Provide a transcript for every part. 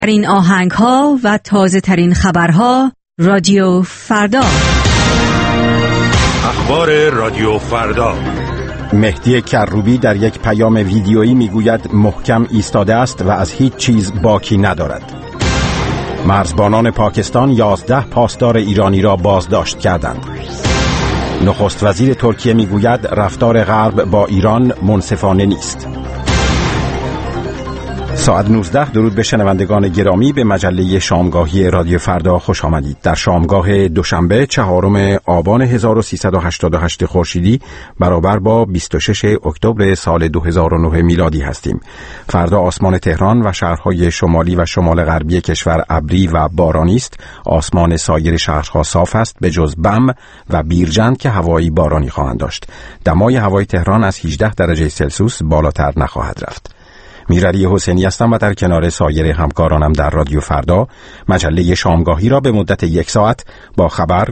این آهنگ‌ها و تازه‌ترین خبرها رادیو فردا. اخبار رادیو فردا. مهدی کروبی در یک پیام ویدیویی میگوید محکم ایستاده است و از هیچ چیز باکی ندارد. مرزبانان پاکستان 11 پاسدار ایرانی را بازداشت کردند. نخست وزیر ترکیه میگوید رفتار غرب با ایران منصفانه نیست. ساعت 19. درود به شنوندگان گرامی، به مجله شامگاهی رادیو فردا خوش آمدید. در شامگاه دوشنبه 4 آبان 1388 خورشیدی برابر با 26 اکتبر سال 2009 میلادی هستیم. فردا آسمان تهران و شهرهای شمالی و شمال غربی کشور ابری و بارانی است. آسمان سایر شهرها صاف است به جز بم و بیرجند که هوایی بارانی خواهند داشت. دمای هوای تهران از 18 درجه سلسیوس بالاتر نخواهد رفت. میرعلی حسینی هستم و در کنار سایر همکارانم در رادیو فردا مجله شامگاهی را به مدت 1 ساعت با خبر،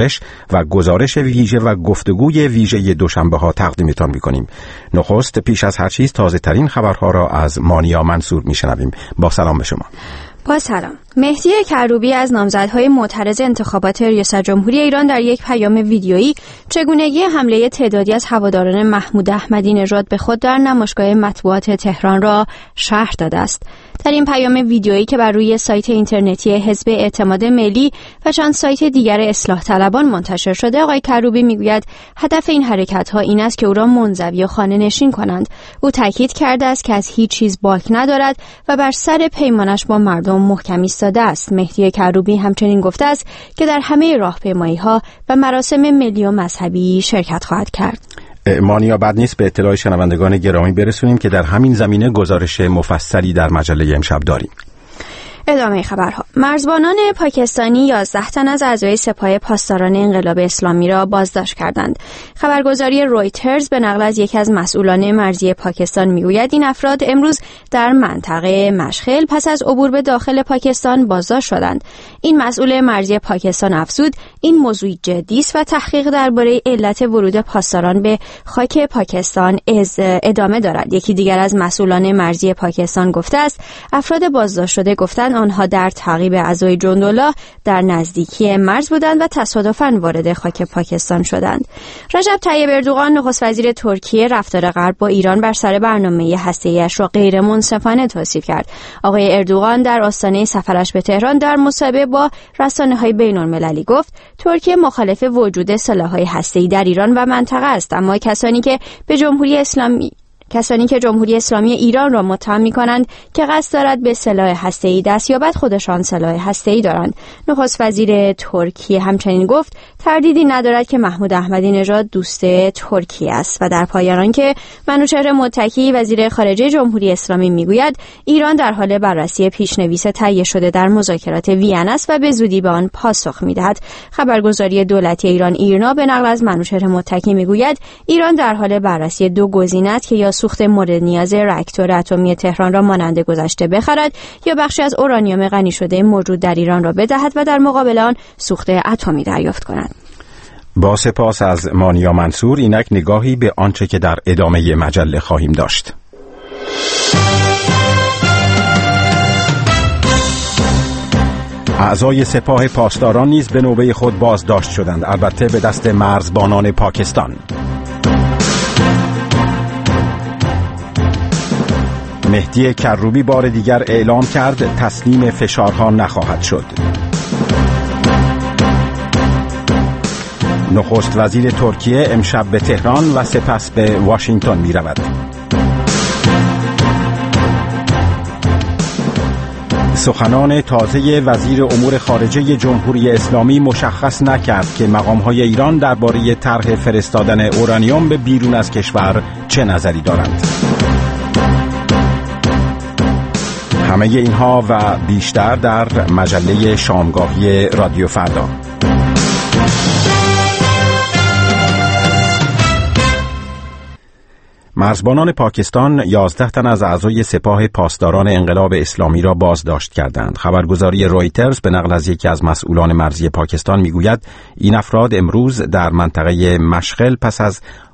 گزارش ویژه و گفتگوی ویژه دوشنبه ها تقدیمتان می‌کنیم. نخست پیش از هر چیز تازه ترین خبرها را از مانیا منصور میشنویم. با سلام به شما. با سلام. مهدی کروبی از نامزدهای معترض انتخابات ریاست جمهوری ایران در یک پیام ویدیویی چگونگی حمله تعدادی از هواداران محمود احمدی نژاد به خود در نمایشگاه مطبوعات تهران را شرح داده است. در این پیام ویدیویی که بر روی سایت اینترنتی حزب اعتماد ملی و چند سایت دیگر اصلاح طلبان منتشر شده، آقای کروبی میگوید هدف این حرکت‌ها این است که او را منزوی و خانه نشین کنند. او تاکید کرده است که از هیچ چیز باک ندارد و بر سر پیمانش با مردم محکم ایستاده است. مهدی کروبی همچنین گفته است که در همه راهپیمایی‌ها و مراسم ملی و مذهبی شرکت خواهد کرد. مانیا، بد نیست به اطلاع شنوندگان گرامی برسونیم که در همین زمینه گزارش مفصلی در مجله امشب داریم. ادامه خبرها. مرزبانان پاکستانی 11 تن از اعضای سپاه پاسداران انقلاب اسلامی را بازداشت کردند. خبرگزاری رویترز به نقل از یکی از مسئولان مرزی پاکستان میگوید این افراد امروز در منطقه مشخل پس از عبور به داخل پاکستان بازداشت شدند. این مسئول مرزی پاکستان افزود این موضوع جدی است و تحقیق درباره علت ورود پاسداران به خاک پاکستان ادامه دارد. یکی دیگر از مسئولان مرزی پاکستان گفته است افراد بازداشت شده گفتند آنها در تعقیب اعضای جندالله در نزدیکی مرز بودند و تصادفاً وارد خاک پاکستان شدند. رجب طیب اردوغان نخست وزیر ترکیه رفتار غرب با ایران بر سر برنامه هسته‌ای‌اش را غیر منصفانه توصیف کرد. آقای اردوغان در آستانه سفرش به تهران در مصاحبه با رسانه‌های بین‌المللی گفت ترکیه مخالف وجود سلاح‌های هسته‌ای در ایران و منطقه است، اما کسانی که جمهوری اسلامی ایران را متهم می‌کنند که قصد دارد به سلاح هسته‌ای دست یابد خودشان سلاح هسته‌ای دارند. نخست وزیر ترکیه همچنین گفت تردیدی ندارد که محمود احمدی نژاد دوست ترکیه است و در پایان آنکه منوچهر متکی وزیر خارجه جمهوری اسلامی میگوید ایران در حال بررسی پیشنویس تهیه شده در مذاکرات وین است و به زودی به آن پاسخ می‌دهد. خبرگزاری دولتی ایران ایرنا به نقل از منوچهر متکی میگوید ایران در حال بررسی 2 گزینه است که یا سوخت مورد نیاز راکتور اتمی تهران را مانند گذشته بخرد یا بخشی از اورانیوم غنی شده موجود در ایران را بدهد و در مقابل آن سوخت اتمی دریافت کند. با سپاس از مانیا منصور، اینک نگاهی به آنچه که در ادامه مجله خواهیم داشت. اعضای سپاه پاسداران نیز به نوبه خود بازداشت شدند، البته به دست مرزبانان پاکستان. مهدی کروبی بار دیگر اعلام کرد تسلیم فشارها نخواهد شد. نخست وزیر ترکیه امشب به تهران و سپس به واشنگتن می رود. سخنان تازه وزیر امور خارجه جمهوری اسلامی مشخص نکرد که مقام‌های ایران درباره طرح فرستادن اورانیوم به بیرون از کشور چه نظری دارند. همه اینها و بیشتر در مجله شامگاهی رادیو فردا. مرزبانان پاکستان 11 تن از اعضای سپاه پاسداران انقلاب اسلامی را بازداشت کردند. خبرگزاری رویترز به نقل از یکی از مسئولان مرزی پاکستان میگوید این افراد امروز در منطقه مشخل پس از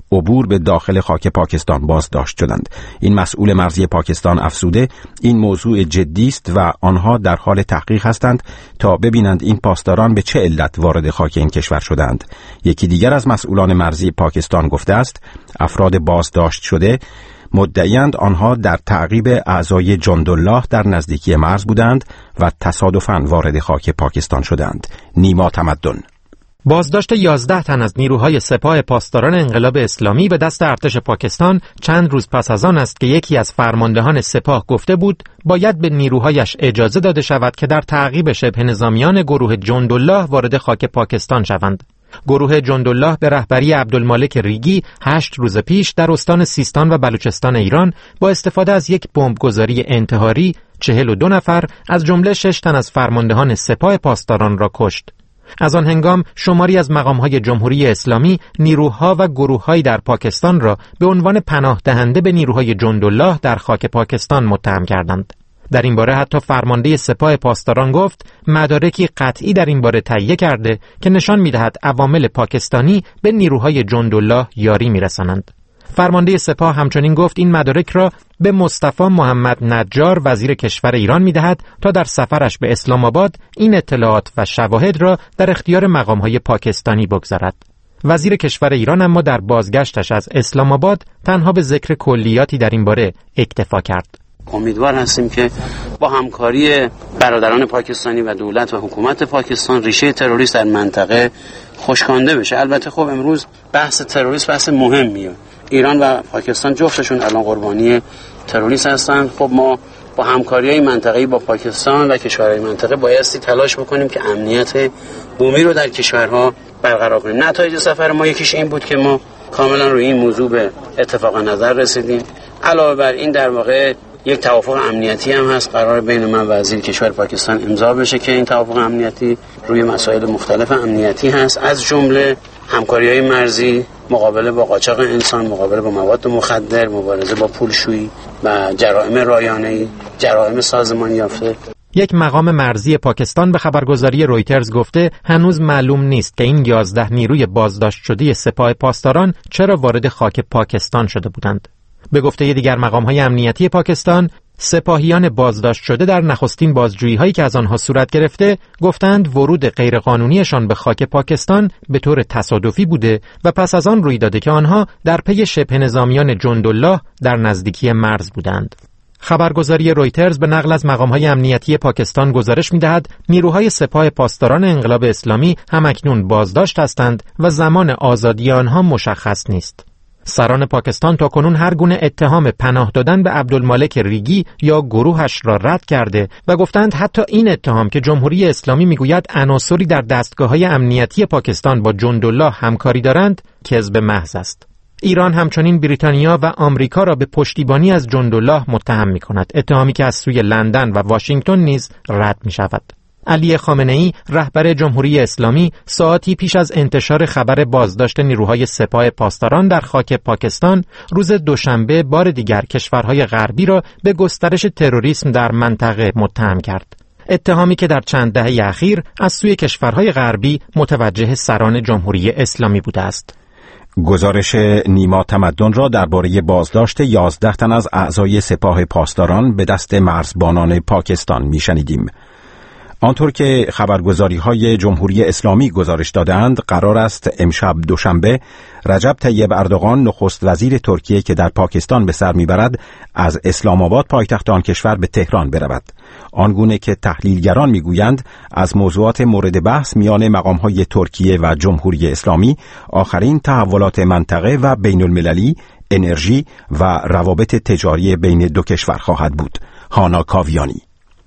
عبور به داخل خاک پاکستان بازداشت شدند. این مسئول مرزی پاکستان افزوده این موضوع جدی است و آنها در حال تحقیق هستند تا ببینند این پاسداران به چه علت وارد خاک این کشور شدند. یکی دیگر از مسئولان مرزی پاکستان گفته است افراد بازداشت شده مدعیند آنها در تعقیب اعضای جندالله در نزدیکی مرز بودند و تصادفاً وارد خاک پاکستان شدند. نیما تمدن. بازداشت 11 تن از نیروهای سپاه پاسداران انقلاب اسلامی به دست ارتش پاکستان چند روز پس از آن است که یکی از فرماندهان سپاه گفته بود باید به نیروهایش اجازه داده شود که در تعقیب شبه نظامیان گروه جندالله وارد خاک پاکستان شوند. گروه جندالله به رهبری عبدالمالک ریگی 8 روز پیش در استان سیستان و بلوچستان ایران با استفاده از یک بمبگذاری انتحاری 42 نفر از جمله 6 تن از فرماندهان سپاه پاسداران را کشت. از آن هنگام شماری از مقام‌های جمهوری اسلامی نیروها و گروه‌هایی در پاکستان را به عنوان پناه دهنده به نیروهای جندالله در خاک پاکستان متهم کردند. در این باره حتی فرمانده سپاه پاسداران گفت مدارکی قطعی در این باره تهیه کرده که نشان می‌دهد عوامل پاکستانی به نیروهای جندالله یاری می‌رسانند. فرمانده سپاه همچنین گفت این مدارک را به مصطفی محمد نجار وزیر کشور ایران می‌دهد تا در سفرش به اسلام آباد این اطلاعات و شواهد را در اختیار مقام‌های پاکستانی بگذارد. وزیر کشور ایران اما در بازگشتش از اسلام آباد تنها به ذکر کلیاتی در این باره اکتفا کرد. امیدوار هستیم که با همکاری برادران پاکستانی و دولت و حکومت پاکستان ریشه تروریسم در منطقه خشکانده بشه. البته خب امروز بحث تروریسم بحث مهمیه. ایران و پاکستان جفتشون الان قربانی تروریسم هستن. خب ما با همکاری‌های منطقه‌ای با پاکستان و کشورهای منطقه بایستی تلاش بکنیم که امنیت بومی رو در کشورها برقرار کنیم. نتایج سفر ما یکیش این بود که ما کاملا روی این موضوع به اتفاق نظر رسیدیم. علاوه بر این در واقع یک توافق امنیتی هم هست قرار بین من و وزیر کشور پاکستان امضا بشه که این توافق امنیتی روی مسائل مختلف امنیتی هست، از جمله همکاری‌های مرزی، مقابله با قاچاق انسان، مقابله با مواد مخدر، مبارزه با پولشویی و جرائم رایانه‌ای، جرائم سازمان یافته. یک مقام مرزی پاکستان به خبرگزاری رویترز گفته هنوز معلوم نیست که این 11 نیروی بازداشت شده سپاه پاسداران چرا وارد خاک پاکستان شده بودند. به گفته دیگر مقام‌های امنیتی پاکستان، سپاهیان بازداشت شده در نخستین بازجویی‌هایی که از آنها صورت گرفته، گفتند ورود غیرقانونیشان به خاک پاکستان به طور تصادفی بوده و پس از آن روی داده که آنها در پی شبه نظامیان جندالله در نزدیکی مرز بودند. خبرگزاری رویترز به نقل از مقام‌های امنیتی پاکستان گزارش می‌دهد نیروهای سپاه پاسداران انقلاب اسلامی همکنون بازداشت هستند و زمان آزادی آنها مشخص نیست. سران پاکستان تاکنون هر گونه اتهام پناه دادن به عبدالمالک ریگی یا گروهش را رد کرده و گفتند حتی این اتهام که جمهوری اسلامی میگوید عناصری در دستگاه‌های امنیتی پاکستان با جندالله همکاری دارند کذب محض است. ایران همچنین بریتانیا و آمریکا را به پشتیبانی از جندالله متهم می‌کند، اتهامی که از سوی لندن و واشنگتن نیز رد می‌شود. علی خامنه‌ای رهبر جمهوری اسلامی ساعتی پیش از انتشار خبر بازداشت نیروهای سپاه پاسداران در خاک پاکستان روز دوشنبه بار دیگر کشورهای غربی را به گسترش تروریسم در منطقه متهم کرد. اتهامی که در چند دهه اخیر از سوی کشورهای غربی متوجه سران جمهوری اسلامی بوده است. گزارش نیما تمدن را درباره بازداشت 11 تن از اعضای سپاه پاسداران به دست مرزبانان پاکستان میشنیدیم. آنطور که خبرگزاری‌های جمهوری اسلامی گزارش دادند، قرار است امشب دوشنبه رجب طیب اردوغان نخست وزیر ترکیه که در پاکستان به سر میبرد از اسلام آباد پایتخت آن کشور به تهران برود. آنگونه که تحلیلگران میگویند از موضوعات مورد بحث میان مقام‌های ترکیه و جمهوری اسلامی آخرین تحولات منطقه و بین المللی، انرژی و روابط تجاری بین دو کشور خواهد بود. هانا کاویانی.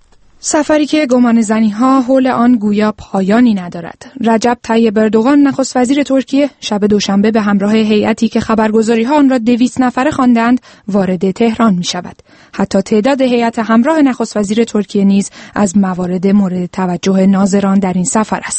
سفری که گمانه‌زنی‌ها حول آن گویا پایانی ندارد. رجب طیب اردوغان نخست وزیر ترکیه شب دوشنبه به همراه هیئتی که خبرگزاری‌ها آن را 200 نفره خواندند وارد تهران می‌شود. حتی تعداد هیئت همراه نخست وزیر ترکیه نیز از موارد مورد توجه ناظران در این سفر است.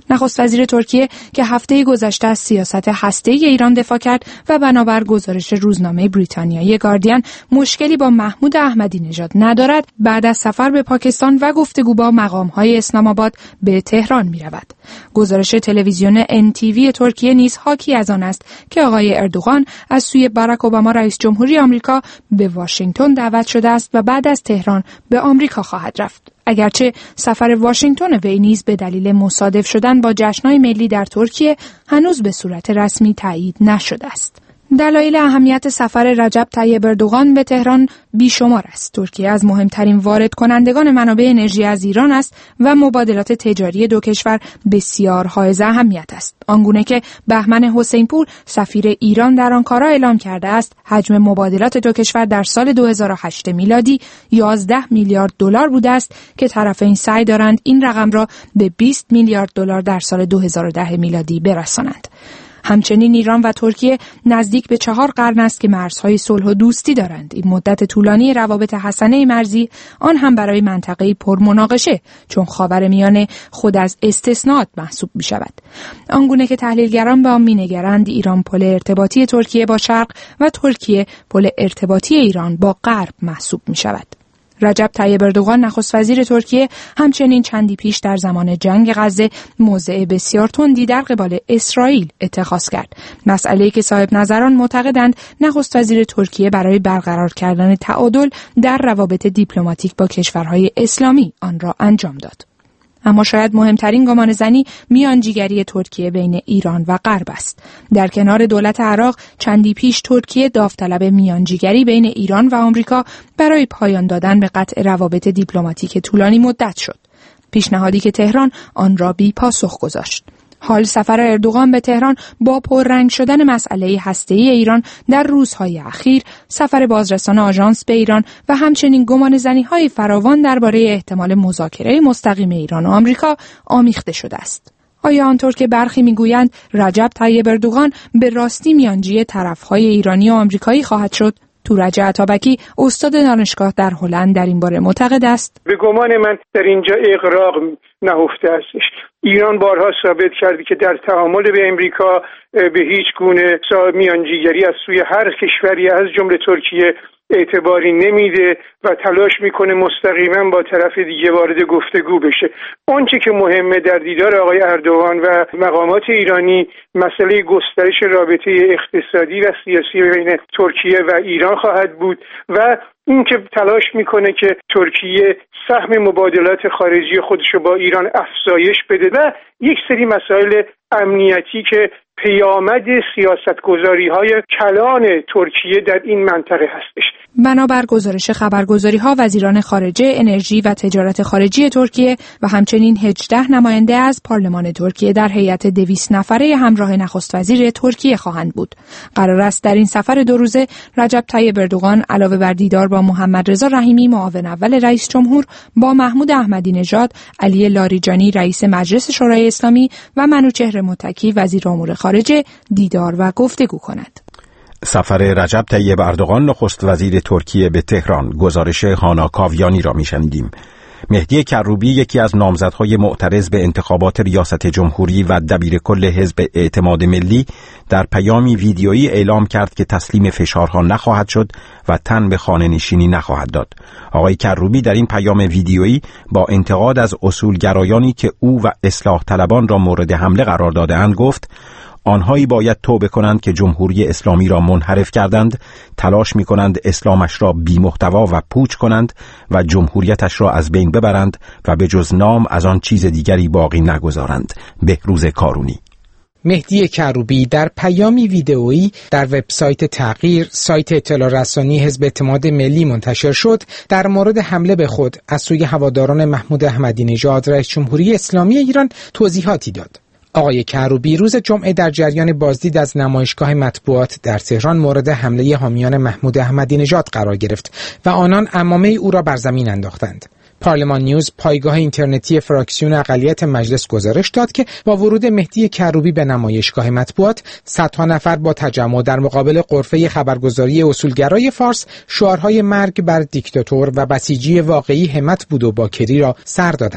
نخست وزیر ترکیه که هفته گذشته از سیاست هسته‌ای ایران دفاع کرد و بنابر گزارش روزنامه بریتانیایی گاردین مشکلی با محمود احمدی نژاد ندارد، بعد از سفر به پاکستان و گفتگو با مقام‌های اسلام آباد به تهران می‌رود. گزارش تلویزیون NTV ترکیه نیز حاکی از آن است که آقای اردوغان از سوی باراک اوباما رئیس جمهوری آمریکا به واشنگتن دعوت شده است و بعد از تهران به آمریکا خواهد رفت. اگرچه سفر واشنگتن وی نیز به دلیل مصادف شدن با جشن‌های ملی در ترکیه هنوز به صورت رسمی تایید نشده است. دلایل اهمیت سفر رجب طیب اردوغان به تهران بیشمار است. ترکیه از مهمترین وارد کنندگان منابع انرژی از ایران است و مبادلات تجاری دو کشور بسیار حائز اهمیت است. آنگونه که بهمن حسینپور سفیر ایران در آنکارا اعلام کرده است، حجم مبادلات دو کشور در سال 2008 میلادی 11 میلیارد دلار بوده است که طرفین سعی دارند این رقم را به 20 میلیارد دلار در سال 2010 میلادی برسانند. همچنین ایران و ترکیه نزدیک به 4 قرن است که مرزهای صلح و دوستی دارند. این مدت طولانی روابط حسنه مرزی آن هم برای منطقه‌ای پرمناقشه، چون خاورمیانه خود از استثناءات محسوب می شود. آنگونه که تحلیلگران به آن می نگرند، ایران پل ارتباطی ترکیه با شرق و ترکیه پل ارتباطی ایران با غرب محسوب می شود. رجب طیب اردوغان نخست وزیر ترکیه همچنین چندی پیش در زمان جنگ غزه موضع بسیار تندی در قبال اسرائیل اتخاذ کرد، مسئله‌ای که صاحب نظران معتقدند نخست وزیر ترکیه برای برقرار کردن تعادل در روابط دیپلماتیک با کشورهای اسلامی آن را انجام داد. اما شاید مهمترین گمانه‌زنی میانجیگری ترکیه بین ایران و غرب است. در کنار دولت عراق چندی پیش ترکیه داوطلب میانجیگری بین ایران و آمریکا برای پایان دادن به قطع روابط دیپلماتیک طولانی مدت شد. پیشنهادی که تهران آن را بی پاسخ گذاشت. حال سفر اردوغان به تهران با پررنگ شدن مسئله هسته‌ای ایران در روزهای اخیر، سفر بازرسان آژانس به ایران و همچنین گمانه‌زنی‌های فراوان درباره احتمال مذاکره مستقیم ایران و آمریکا آمیخته شده است. آیا آنطور که برخی میگویند رجب طیب اردوغان به راستی میانجی طرف‌های ایرانی و آمریکایی خواهد شد؟ تورج عطابکی استاد دانشگاه در هلند در این باره معتقد است. به گمان من در اینجا اغراق نهفته استش. ایران بارها ثابت کرده که در تعامل به امریکا به هیچ گونه میانجیگری از سوی هر کشوری از جمله ترکیه اعتباری نمیده و تلاش میکنه مستقیما با طرف دیگه وارد گفتگو بشه. آنچه که مهمه در دیدار آقای اردوغان و مقامات ایرانی مسئله گسترش رابطه اقتصادی و سیاسی بین ترکیه و ایران خواهد بود و این که تلاش میکنه که ترکیه سهم مبادلات خارجی خودشو با ایران افزایش بده و یک سری مسائل امنیتی که پیامد سیاستگذاری‌های کلان ترکیه در این منطقه هستش. بنابر گزارش خبرگزاری‌ها، وزیران خارجه، انرژی و تجارت خارجی ترکیه و همچنین 18 نماینده از پارلمان ترکیه در هیئت 200 نفره همراه نخست وزیر ترکیه خواهند بود. قرار است در این سفر 2 روزه رجب طیب اردوغان علاوه بر دیدار با محمد رضا رحیمی معاون اول رئیس جمهور، با محمود احمدی نژاد، علی لاریجانی رئیس مجلس شورای اسلامی و منوچهر متکی وزیر امور خارجه دیدار و گفتگو کند. سفر رجب طیب اردوغان نخست وزیر ترکیه به تهران. گزارش هانا کاویانی را می‌شنیدیم. مهدی کروبی یکی از نامزدهای معترض به انتخابات ریاست جمهوری و دبیرکل حزب اعتماد ملی در پیامی ویدیویی اعلام کرد که تسلیم فشارها نخواهد شد و تن به خانه نشینی نخواهد داد. آقای کروبی در این پیام ویدیویی با انتقاد از اصولگرایانی که او و اصلاح طلبان را مورد حمله قرار داده‌اند گفت: آنهایی باید توبه کنند که جمهوری اسلامی را منحرف کردند، تلاش می کنند اسلامش را بی محتوا و پوچ کنند و جمهوریتش را از بین ببرند و به جز نام از آن چیز دیگری باقی نگذارند. بهروز کارونی. مهدی کروبی در پیامی ویدئویی در وبسایت تغییر، سایت اطلاع رسانی حزب اعتماد ملی منتشر شد، در مورد حمله به خود از سوی هواداران محمود احمدی نژاد رئیس جمهوری اسلامی ایران توضیحاتی داد. آقای کروبی روز جمعه در جریان بازدید از نمایشگاه مطبوعات در تهران مورد حمله حامیان محمود احمدی نژاد قرار گرفت و آنان عمامه او را بر زمین انداختند. پارلمان نیوز، پایگاه اینترنتی فراکسیون اقلیت مجلس، گزارش داد که با ورود مهدی کروبی به نمایشگاه مطبوعات، صدها نفر با تجمع در مقابل غرفه خبرگزاری اصولگرای فارس شعارهای مرگ بر دیکتاتور و بسیجی واقعی همت بود و باکری را سر دادند.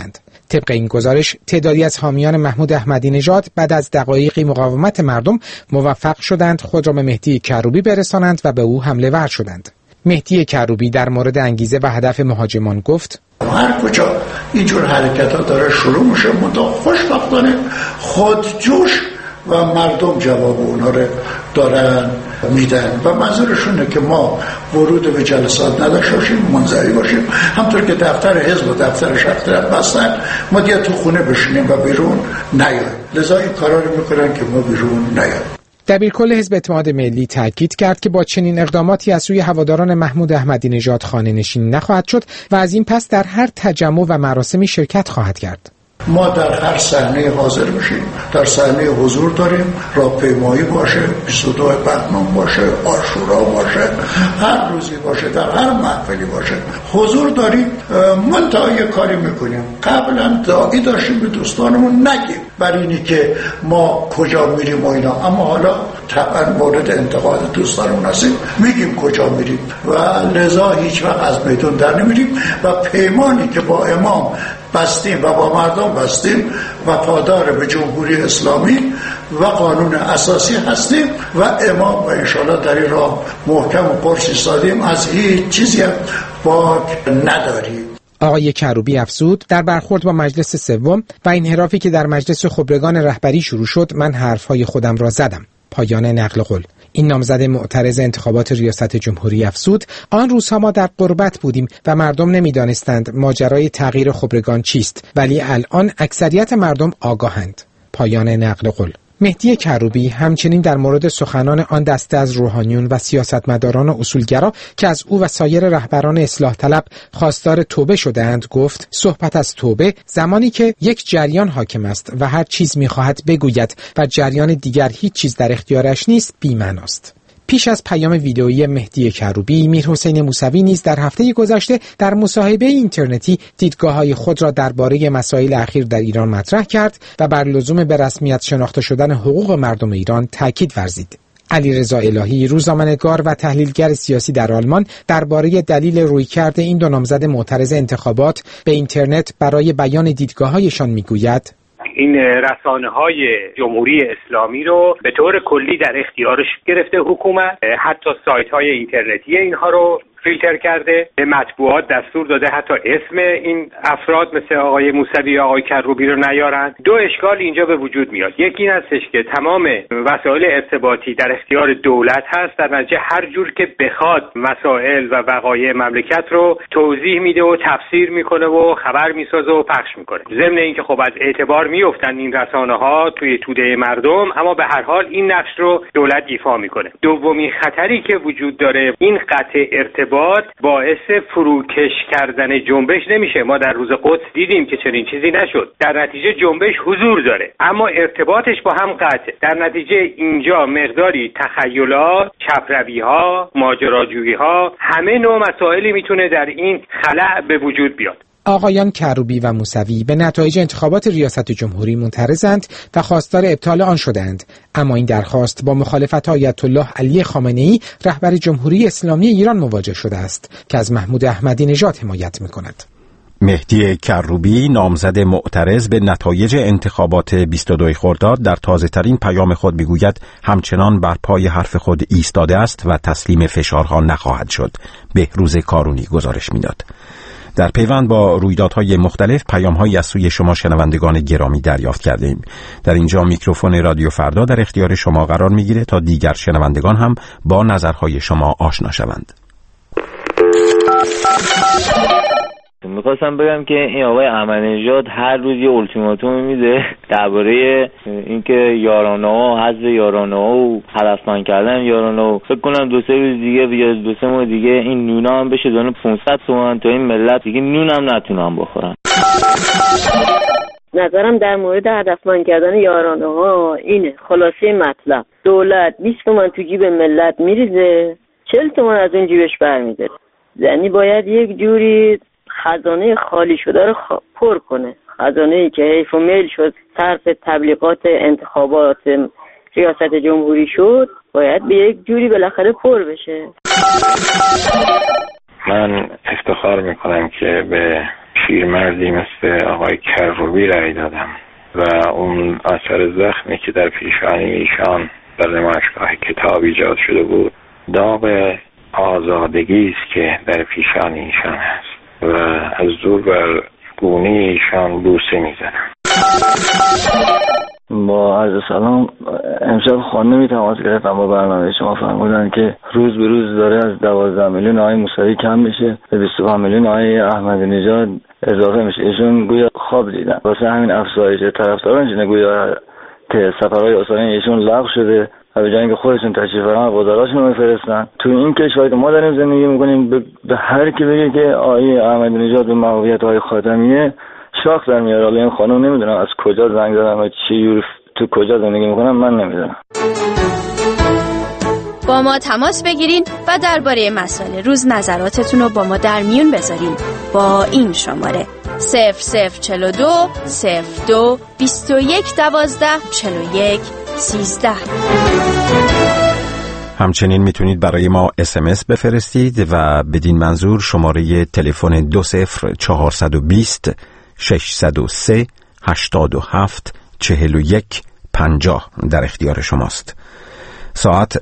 طبق این گزارش تعدادی از حامیان محمود احمدی نژاد بعد از دقایقی مقاومت مردم موفق شدند خود را به مهدی کروبی برسانند و به او حمله ور شدند. مهدی کروبی در مورد انگیزه و هدف مهاجمان گفت: هر کجا اینجور حرکت ها داره شروع میشه خوشبختانه خودجوش و مردم جواب اونا رو دارن میدن و منظورشونه که ما ورود به جلسات نداشته باشیم، منزوی باشیم، همطور که دفتر حزب و دفتر شهرداری بستن ما دیگه تو خونه بشینیم و بیرون نیاییم. لذا این کارا رو میکنن که ما بیرون نیاییم. دبیرکل حزب اتحاد ملی تاکید کرد که با چنین اقداماتی از سوی هواداران محمود احمدی نژاد خانه نشین نخواهد شد و از این پس در هر تجمع و مراسمی شرکت خواهد کرد. ما در هر صحنه حاضر بشیم، در صحنه حضور داریم، راهپیمایی باشه، 22 بهمن باشه، عاشورا باشه، هر روزی باشه، در هر محفلی باشه حضور داریم. منتها یه کاری میکنیم، قبلا داعی داشتیم به دوستانمون نگیم برای اینی که ما کجا میریم و اینا، اما حالا طبعا مورد انتقاد دوستانمون هستیم، میگیم کجا میریم و لذا هیچ وقت از میدون در نمیریم و پیمانی که با امام بستیم و با مردم بستیم و پادار به جمهوری اسلامی و قانون اساسی هستیم و امام و انشاءالله در این راه محکم و قرص ایستادیم، از هیچ چیزی هم باک نداریم. آقای کروبی افزود: در برخورد با مجلس سوم و انحرافی که در مجلس خبرگان رهبری شروع شد، من حرفهای خودم را زدم. پایان نقل قول. این نامزد معترض انتخابات ریاست جمهوری افزود: آن روزها ما در غربت بودیم و مردم نمیدانستند ماجرای تغییر خبرگان چیست، ولی الان اکثریت مردم آگاهند. پایان نقل قول. مهدی کروبی همچنین در مورد سخنان آن دسته از روحانیون و سیاستمداران و اصولگرا که از او و سایر رهبران اصلاح طلب خواستار توبه شده‌اند گفت: صحبت از توبه زمانی که یک جریان حاکم است و هر چیز می‌خواهد بگوید و جریان دیگر هیچ چیز در اختیارش نیست، بی‌معناست. پیش از پیام ویدئویی مهدی کروبی، میرحسین موسوی نیز در هفته گذشته در مصاحبه اینترنتی دیدگاه‌های خود را درباره مسائل اخیر در ایران مطرح کرد و بر لزوم به رسمیت شناخته شدن حقوق مردم ایران تاکید ورزید. علیرضا الهی، روزنامه‌نگار و تحلیلگر سیاسی در آلمان، درباره دلیل رویکرد این دو نامزد معترض انتخابات به اینترنت برای بیان دیدگاه‌هایشان میگوید: این رسانه‌های جمهوری اسلامی رو به طور کلی در اختیارش گرفته حکومت، حتی سایت‌های اینترنتی اینها رو فیلتر کرده، به مطبوعات دستور داده حتی اسم این افراد مثل آقای موسوی یا آقای کروبی رو نیارند. دو اشکال اینجا به وجود میاد. یکی این هستش که تمام وسایل ارتباطی در اختیار دولت هست، در نتیجه هر جور که بخواد مسائل و وقایع مملکت رو توضیح میده و تفسیر میکنه و خبر میسازه و پخش میکنه. ضمن اینکه خب از اعتبار میافتن این رسانه‌ها توی توده مردم، اما به هر حال این نقش رو دولت ایفا میکنه. دومین خطری که وجود داره، این قطع ارتباط باعث فروکش کردن جنبش نمیشه. ما در روز قدس دیدیم که چنین چیزی نشد. در نتیجه جنبش حضور داره اما ارتباطش با هم قطعه. در نتیجه اینجا مقداری تخیلات، چپروی‌ها، ماجراجویی‌ها، همه نوع مسائلی میتونه در این خلأ به وجود بیاد. آقایان کروبی و موسوی به نتایج انتخابات ریاست جمهوری معترضند و خواستار ابطال آن شدند، اما این درخواست با مخالفت آیت الله علی خامنه‌ای رهبر جمهوری اسلامی ایران مواجه شده است که از محمود احمدی نژاد حمایت می‌کند. مهدی کروبی، نامزد معترض به نتایج انتخابات 22 خرداد، در تازه‌ترین پیام خود می‌گوید همچنان بر پای حرف خود ایستاده است و تسلیم فشارها نخواهد شد. بهروز کارونی گزارش می‌داد. در پیوند با رویدادهای مختلف پیام‌هایی از سوی شما شنوندگان گرامی دریافت کردیم. در اینجا میکروفون رادیو فردا در اختیار شما قرار میگیره تا دیگر شنوندگان هم با نظرهای شما آشنا شوند. میخواستم بگم که این آقای احمدی نژاد هر روز یه التیماتوم میده درباره اینکه یارانه‌ها، حذف یارانه‌ها و هدفمند کردن یارانه‌ها. فکر کنم 2-3 روز دیگه یا 2-3 ماه دیگه این نونا هم بشه دونه 500 تومان تا این ملت دیگه نون هم نتونن بخورن. نظرم در مورد هدفمند کردن یارانه‌ها اینه. خلاصه مطلب، دولت 20 تومان تو جیب ملت میریزه، 40 تومان از اون جیبش برمی‌داره. یعنی باید یک جوری خزانه خالی شده رو پر کنه. خزانه‌ای که حیف و میل شد صرف تبلیغات انتخابات ریاست جمهوری شد، باید به یک جوری بالاخره پر بشه. من افتخار میکنم که به شیرمردی مثل آقای کروبی رأی دادم و اون اثر زخمی که در پیشانی ایشان در نمایشگاه کتاب ایجاد شده بود داغ آزادگی است که در پیشانی ایشان هست و از دور بر گونه ایشان بوسه میزنم. با عرض سلام، امشب خانمی تماس گرفتم با برنامه شما، فرمودن که روز به روز داره از 12 میلیون آقای موسوی کم میشه به 25 میلیون آقای احمدی نژاد اضافه میشه. ایشون گویا خواب دیدن، واسه همین افزایش طرفداران گویا که سفرهای استانی ایشون لغو شده و به جای اینکه خودشون تشریف فرما وزراشون رو میفرستن. تو این کشوری که ما داریم زندگی میکنیم به هر کی بگه که آقای احمدی نژاد به محبوبیت آقای خاتمیه شاخ در میاره. حالا این خانم نمیدونم از کجا زنگ زدن و چی تو کجا زندگی میکنن، من نمیدونم. با ما تماس بگیرین و درباره مسائل روز نظراتتون رو با ما در میون بذارین با این شماره 0042 02 21 12 41 13. همچنین میتونید برای ما SMS بفرستید و بدین منظور شماره تلفن 20420 603 87 41 50 در اختیار شماست. ساعت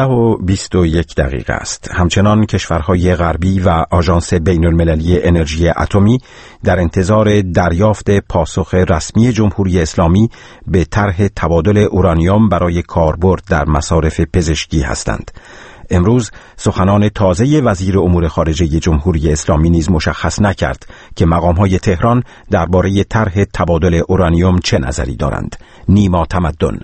19:21 است. همچنان کشورهای غربی و آژانس بین‌المللی انرژی اتمی در انتظار دریافت پاسخ رسمی جمهوری اسلامی به طرح تبادل اورانیوم برای کاربرد در مصارف پزشکی هستند. امروز سخنان تازه وزیر امور خارجه جمهوری اسلامی نیز مشخص نکرد که مقام‌های تهران درباره طرح تبادل اورانیوم چه نظری دارند. نیما تمدن.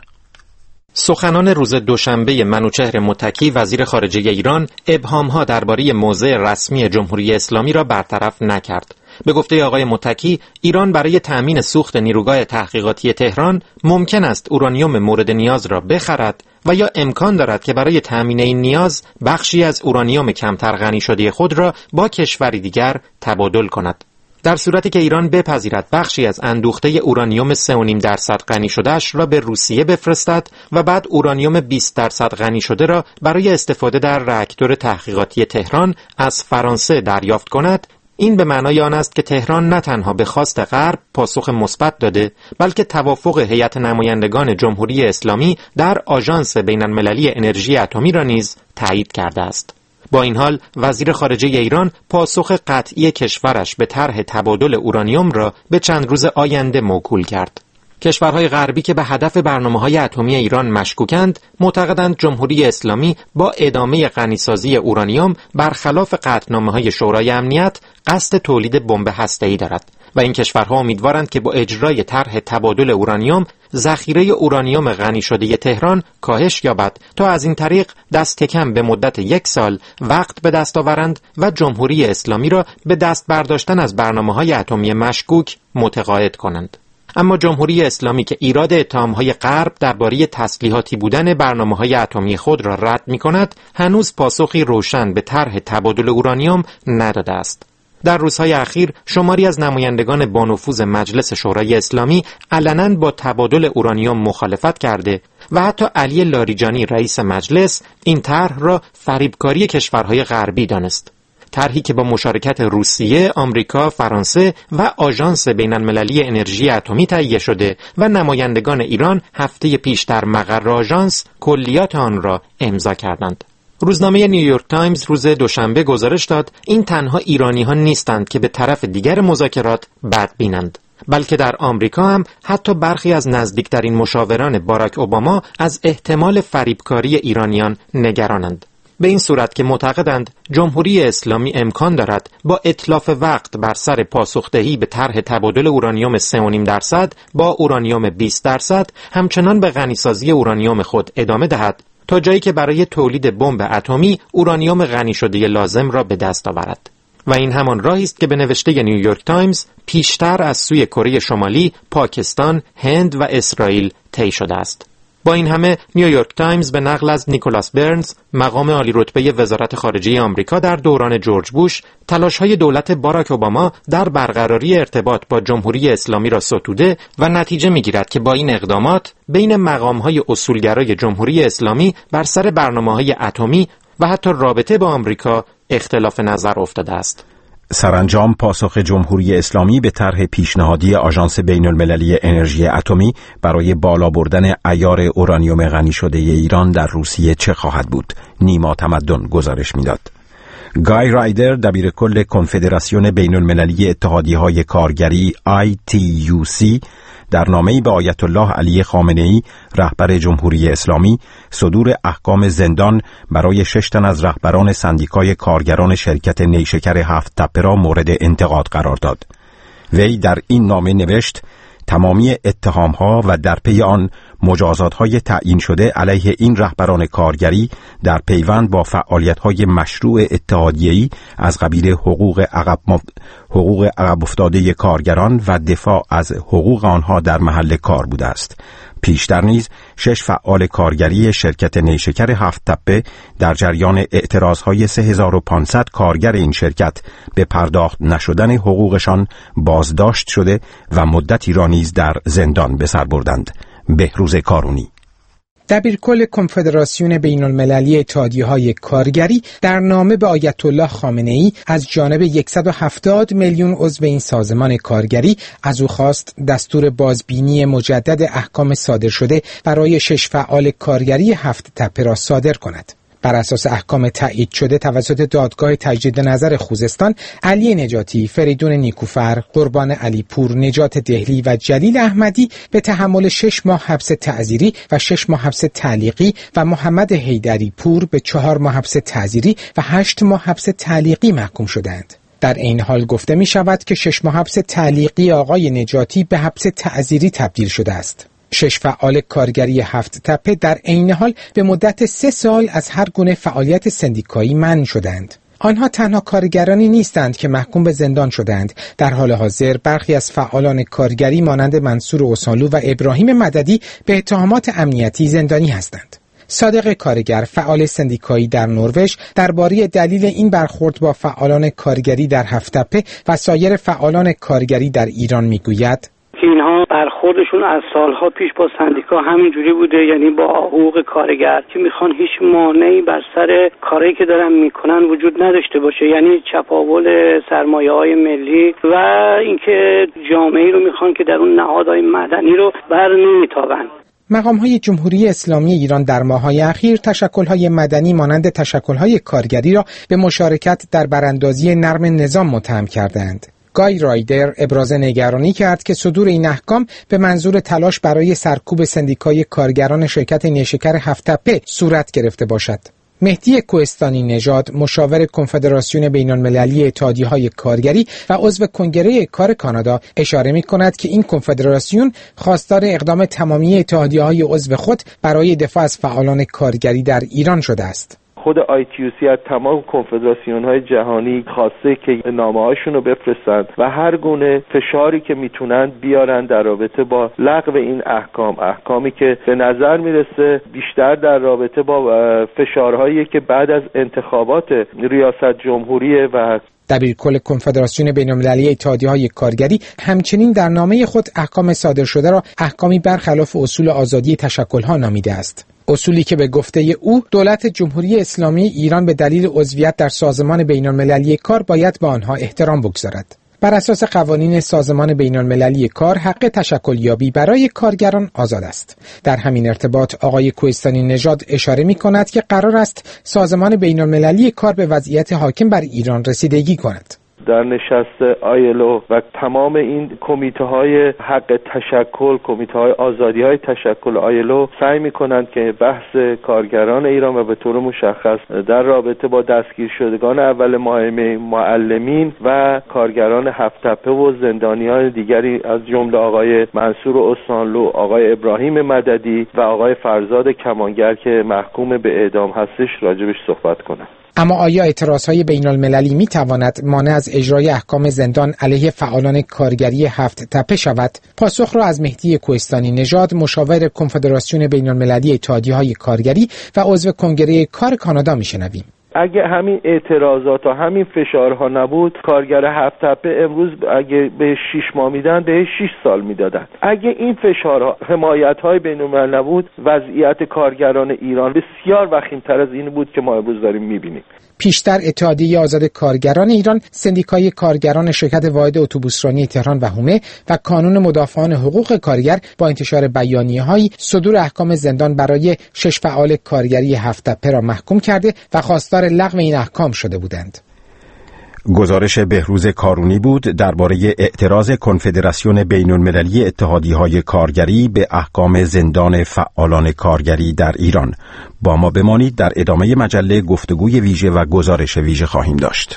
سخنان روز دوشنبه منوچهر متکی وزیر خارجه ایران ابهام‌ها درباره موضع رسمی جمهوری اسلامی را برطرف نکرد. به گفته آقای متکی، ایران برای تأمین سوخت نیروگاه تحقیقاتی تهران ممکن است اورانیوم مورد نیاز را بخرد و یا امکان دارد که برای تأمین این نیاز بخشی از اورانیوم کمتر غنی شده خود را با کشوری دیگر تبادل کند. در صورتی که ایران بپذیرد بخشی از اندوخته اورانیوم 3.5% غنی شدهش را به روسیه بفرستد و بعد اورانیوم 20% غنی شده را برای استفاده در راکتور تحقیقاتی تهران از فرانسه دریافت کند، این به معنای آن است که تهران نه تنها به خواست غرب پاسخ مثبت داده، بلکه توافق هیئت نمایندگان جمهوری اسلامی در آژانس بین‌المللی انرژی اتمی را نیز تایید کرده است. با این حال وزیر خارجه ایران پاسخ قطعی کشورش به طرح تبادل اورانیوم را به چند روز آینده موکول کرد. کشورهای غربی که به هدف برنامه‌های اتمی ایران مشکوکند، معتقدند جمهوری اسلامی با ادامه غنیسازی اورانیوم برخلاف قطعنامه‌های شورای امنیت قصد تولید بمب هسته‌ای دارد و این کشورها امیدوارند که با اجرای طرح تبادل اورانیوم ذخیره اورانیوم غنی شده تهران کاهش یابد تا از این طریق دست کم به مدت 1 سال وقت به دست آورند و جمهوری اسلامی را به دست برداشتن از برنامه‌های اتمی مشکوک متقاعد کنند. اما جمهوری اسلامی که ایراد اتهام‌های غرب درباره تسلیحاتی بودن برنامه‌های اتمی خود را رد می‌کند، هنوز پاسخی روشن به طرح تبادل اورانیوم نداده است. در روزهای اخیر شماری از نمایندگان با نفوذ مجلس شورای اسلامی علناً با تبادل اورانیوم مخالفت کرده و حتی علی لاریجانی رئیس مجلس این طرح را فریبکاری کشورهای غربی دانست. طرحی که با مشارکت روسیه، آمریکا، فرانسه و آژانس بین‌المللی انرژی اتمی تهیه شده و نمایندگان ایران هفته پیش در مقر آژانس کلیات آن را امضا کردند. روزنامه نیویورک تایمز روز دوشنبه گزارش داد این تنها ایرانی‌ها نیستند که به طرف دیگر مذاکرات بدبینند، بلکه در آمریکا هم حتی برخی از نزدیکترین مشاوران باراک اوباما از احتمال فریبکاری ایرانیان نگرانند. به این صورت که معتقدند جمهوری اسلامی امکان دارد با اتلاف وقت بر سر پاسخدهی به طرح تبادل اورانیوم 3.5% با اورانیوم 20% همچنان به غنیسازی اورانیوم خود ادامه دهد تا جایی که برای تولید بمب اتمی اورانیوم غنی شده لازم را به دست آورد. و این همان راهی است که به نوشته نیویورک تایمز پیشتر از سوی کره شمالی، پاکستان، هند و اسرائیل طی شده است. با این همه نیویورک تایمز به نقل از نیکولاس برنز، مقام عالی رتبه وزارت خارجه آمریکا در دوران جورج بوش، تلاش‌های دولت باراک اوباما در برقراری ارتباط با جمهوری اسلامی را ستوده و نتیجه می‌گیرد که با این اقدامات بین مقام‌های اصولگرای جمهوری اسلامی بر سر برنامه‌های اتمی و حتی رابطه با آمریکا اختلاف نظر افتاده است. سرانجام پاسخ جمهوری اسلامی به طرح پیشنهادی آژانس بین المللی انرژی اتمی برای بالا بردن عیار اورانیوم غنی شده ایران در روسیه چه خواهد بود؟ نیما تمدن گزارش میداد. گای رایدر دبیرکل کنفدراسیون بین المللی اتحادیه‌های کارگری ITUC در نامه‌ای به آیت الله علی خامنه‌ای رهبر جمهوری اسلامی صدور احکام زندان برای 6 تن از رهبران سندیکای کارگران شرکت نیشکر 7 تپه را مورد انتقاد قرار داد. وی در این نامه نوشت تمامی اتهام‌ها و در پی آن مجازات‌های تعیین شده علیه این رهبران کارگری در پیوند با فعالیت‌های مشروع اتحادیه‌ای از قبیل حقوق عقب افتاده کارگران و دفاع از حقوق آنها در محل کار بوده است. پیشتر نیز 6 فعال کارگری شرکت نیشکر 7 تپه در جریان اعتراضهای 3500 کارگر این شرکت به پرداخت نشدن حقوقشان بازداشت شده و مدتی را نیز در زندان به سر بردند. بهروز کارونی دبیرکل کنفدراسیون بین المللی اتحادیه‌های کارگری در نامه به آیت الله خامنه‌ای از جانب 170 میلیون عضو این سازمان کارگری از او خواست دستور بازبینی مجدد احکام صادر شده برای 6 فعال کارگری 7 تپه را صادر کند. بر اساس احکام تایید شده توسط دادگاه تجدید نظر خوزستان، علی نجاتی، فریدون نیکوفر، قربان علی پور، نجات دهلی و جلیل احمدی به تحمل 6 ماه حبس تعزیری و 6 ماه حبس تعلیقی و محمد حیدری پور به 4 ماه حبس تعزیری و 8 ماه حبس تعلیقی محکوم شدند. در این حال گفته می شود که 6 ماه حبس تعلیقی آقای نجاتی به حبس تعزیری تبدیل شده است. 6 فعال کارگری 7 تپه در عین حال به مدت 3 سال از هر گونه فعالیت سندیکایی منع شدند. آنها تنها کارگرانی نیستند که محکوم به زندان شدند. در حال حاضر برخی از فعالان کارگری مانند منصور اوسانلو و ابراهیم مددی به اتهامات امنیتی زندانی هستند. صادق کارگر، فعال سندیکایی در نروژ، درباره دلیل این برخورد با فعالان کارگری در 7 تپه و سایر فعالان کارگری در ایران میگوید: اینها برخوردشون از سالها پیش با سندیکا همینجوری بوده، یعنی با حقوق کارگر که میخوان هیچ مانعی بر سر کاری که دارن میکنن وجود نداشته باشه، یعنی چپاول سرمایه‌های ملی و اینکه جامعه‌ای رو میخوان که در اون نهادهای مدنی رو بر نمیتابن. مقام‌های جمهوری اسلامی ایران در ماه‌های اخیر تشکل‌های مدنی مانند تشکل‌های کارگری را به مشارکت در براندازی نرم نظام متهم کردند. گای رایدر ابراز نگرانی کرد که صدور این احکام به منظور تلاش برای سرکوب سندیکای کارگران شرکت نیشکر 7 تپه صورت گرفته باشد. مهدی کوهستانی نژاد، مشاور کنفدراسیون بین المللی اتحادیه‌های کارگری و عضو کنگره کار کانادا، اشاره می‌کند که این کنفدراسیون خواستار اقدام تمامی اتحادیه‌های عضو خود برای دفاع از فعالان کارگری در ایران شده است. خود ITUC از تمام کنفدراسیون‌های جهانی خواسته که نامه‌هاشون رو بفرستند و هر گونه فشاری که میتونن بیارن در رابطه با لغو این احکامی که به نظر میرسه بیشتر در رابطه با فشارهایی که بعد از انتخابات ریاست جمهوری و دبیرکل کنفدراسیون بین‌المللی اتحادیه‌های کارگری همچنین در نامه خود احکام صادر شده را احکامی برخلاف اصول آزادی تشکل‌ها نامیده است. اصولی که به گفته او دولت جمهوری اسلامی ایران به دلیل عضویت در سازمان بین‌المللی کار باید به آنها احترام بگذارد. بر اساس قوانین سازمان بین‌المللی کار حق تشکل یابی برای کارگران آزاد است. در همین ارتباط آقای کوهستانی نژاد اشاره می‌کند که قرار است سازمان بین‌المللی کار به وضعیت حاکم بر ایران رسیدگی کند. در نشست آیلو و تمام این کمیته های حق تشکل، کمیته های آزادی های تشکل آیلو سعی میکنند که بحث کارگران ایران و به طور مشخص در رابطه با دستگیر شدگان اول ماه معلمین و کارگران 7 تپه و زندانیان دیگری از جمله آقای منصور اوسانلو، آقای ابراهیم مددی و آقای فرزاد کمانگر که محکوم به اعدام هستش راجبش صحبت کنند. اما آیا اعتراضهای بین‌المللی می‌تواند مانع از اجرای احکام زندان علیه فعالان کارگری 7 تپه شود؟ پاسخ را از مهدی کوهستانی نژاد، مشاور کنفدراسیون بین‌المللی اتحادیه‌های کارگری و عضو کنگره کار کانادا می‌شنویم. اگه همین اعتراضات و همین فشارها نبود، کارگر هفت تپه امروز اگه به 6 ماه میدن به 6 سال میدادن. اگه این فشارها، حمایت‌های بین‌الملل نبود، وضعیت کارگران ایران بسیار وخیم‌تر از این بود که ما امروز داریم می‌بینیم. پیشتر اتحادیه آزاد کارگران ایران، سندیکای کارگران شرکت واحد اتوبوسرانی تهران و حومه و کانون مدافعان حقوق کارگر با انتشار بیانیه‌های صدور احکام زندان برای 6 فعال کارگری هفت تپه را محکوم کرده و خواستار لغو این احکام شده بودند. گزارش بهروز کارونی بود درباره اعتراض کنفدراسیون بین‌المللی اتحادیه‌های کارگری به احکام زندان فعالان کارگری در ایران. با ما بمانید، در ادامه مجله گفتگوی ویژه و گزارش ویژه خواهیم داشت.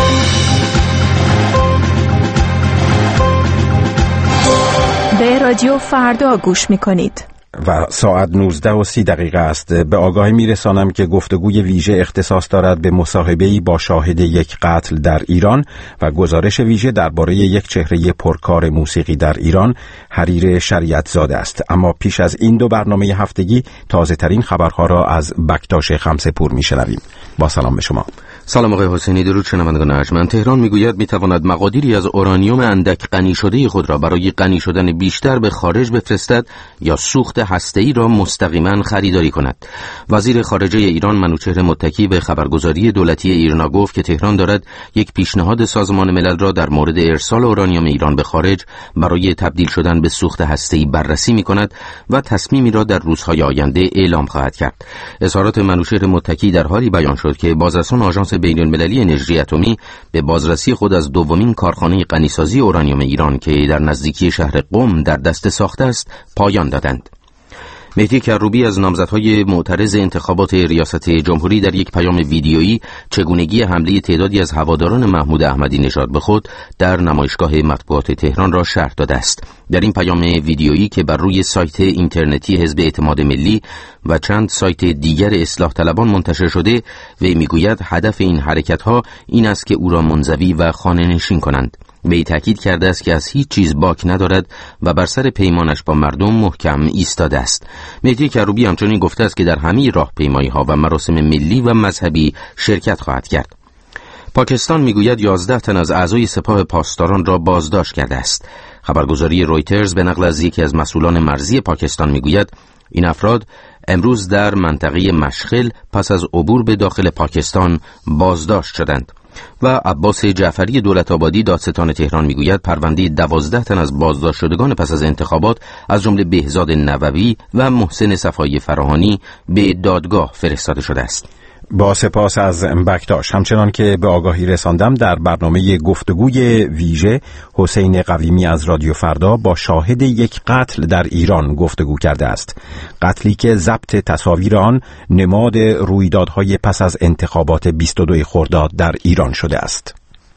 به رادیو فردا گوش می‌کنید. و ساعت 19:30 است. به آگاهی میرسانم که گفتگوی ویژه اختصاص دارد به مصاحبه‌ای با شاهد یک قتل در ایران و گزارش ویژه درباره یک چهره پرکار موسیقی در ایران، حریر شریعت زاده است. اما پیش از این دو برنامه هفتگی، تازه ترین خبرها را از بکتاش خمسه‌پور میشنویم. با سلام به شما. سلام آقای حسینی، درود شنوندگان ارجمند. تهران میگوید میتواند مقادیری از اورانیوم اندک غنی شده خود را برای غنی شدن بیشتر به خارج بفرستد یا سوخت هسته‌ای را مستقیما خریداری کند. وزیر خارجه ایران منوچهر متکی به خبرگزاری دولتی ایرنا گفت که تهران دارد یک پیشنهاد سازمان ملل را در مورد ارسال اورانیوم ایران به خارج برای تبدیل شدن به سوخت هسته‌ای بررسی می‌کند و تصمیمی را در روزهای آینده اعلام خواهد کرد. اظهارات منوچهر متکی در حالی بیان شد که بازرسان آژانس بین‌المللی انرژی اتمی به بازرسی خود از دومین کارخانه غنیسازی اورانیوم ایران که در نزدیکی شهر قم در دست ساخته است پایان دادند. مهدی کروبی از نامزدهای معترض انتخابات ریاست جمهوری در یک پیام ویدیویی چگونگی حمله تعدادی از هواداران محمود احمدی نژاد به خود در نمایشگاه مطبوعات تهران را شرح داده است. در این پیام ویدیویی که بر روی سایت اینترنتی حزب اعتماد ملی و چند سایت دیگر اصلاح طلبان منتشر شده، وی میگوید هدف این حرکت‌ها این است که او را منزوی و خانه‌نشین کنند. وی تاکید کرده است که از هیچ چیز باک ندارد و بر سر پیمانش با مردم محکم ایستاده است. مهدی کروبی همچنین گفته است که در همه راهپیمایی‌ها و مراسم ملی و مذهبی شرکت خواهد کرد. پاکستان میگوید 11 تن از اعضای سپاه پاسداران را بازداشت کرده است. خبرگزاری رویترز به نقل از یکی از مسئولان مرزی پاکستان میگوید این افراد امروز در منطقه مشخل پس از عبور به داخل پاکستان بازداشت شدند. و عباس جعفری دولت آبادی دادستان تهران میگوید پرونده 12 تن از بازداشت شدگان پس از انتخابات از جمله بهزاد نووی و محسن صفایی فراهانی به دادگاه فرستاده شده است. با سپاس از بکتاش. همچنان که به آگاهی رساندم، در برنامه گفتگوی ویژه حسین قویمی از رادیو فردا با شاهد یک قتل در ایران گفتگو کرده است. قتلی که ضبط تصاویر آن نماد رویدادهای پس از انتخابات 22 خرداد در ایران شده است.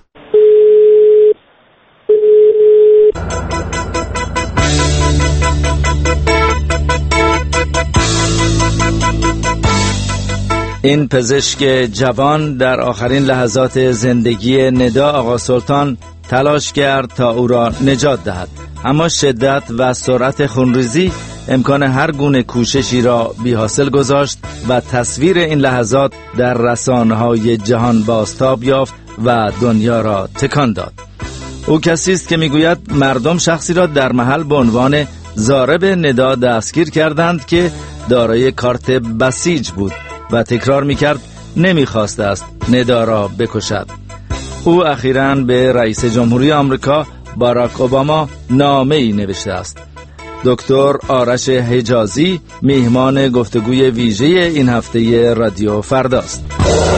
این پزشک جوان در آخرین لحظات زندگی ندا آقا سلطان تلاش کرد تا او را نجات دهد، اما شدت و سرعت خونریزی امکان هر گونه کوششی را بی حاصل گذاشت و تصویر این لحظات در رسانه‌های جهان بازتاب یافت و دنیا را تکان داد. او کسی است که میگوید مردم شخصی را در محل به عنوان ضارب ندا دستگیر کردند که دارای کارت بسیج بود و تکرار میکرد نمیخواسته است ندا را بکشد. او اخیراً به رئیس جمهوری آمریکا باراک اوباما نامه‌ای نوشته است. دکتر آرش حجازی میهمان گفتگوی ویژه این هفته رادیو فرداست.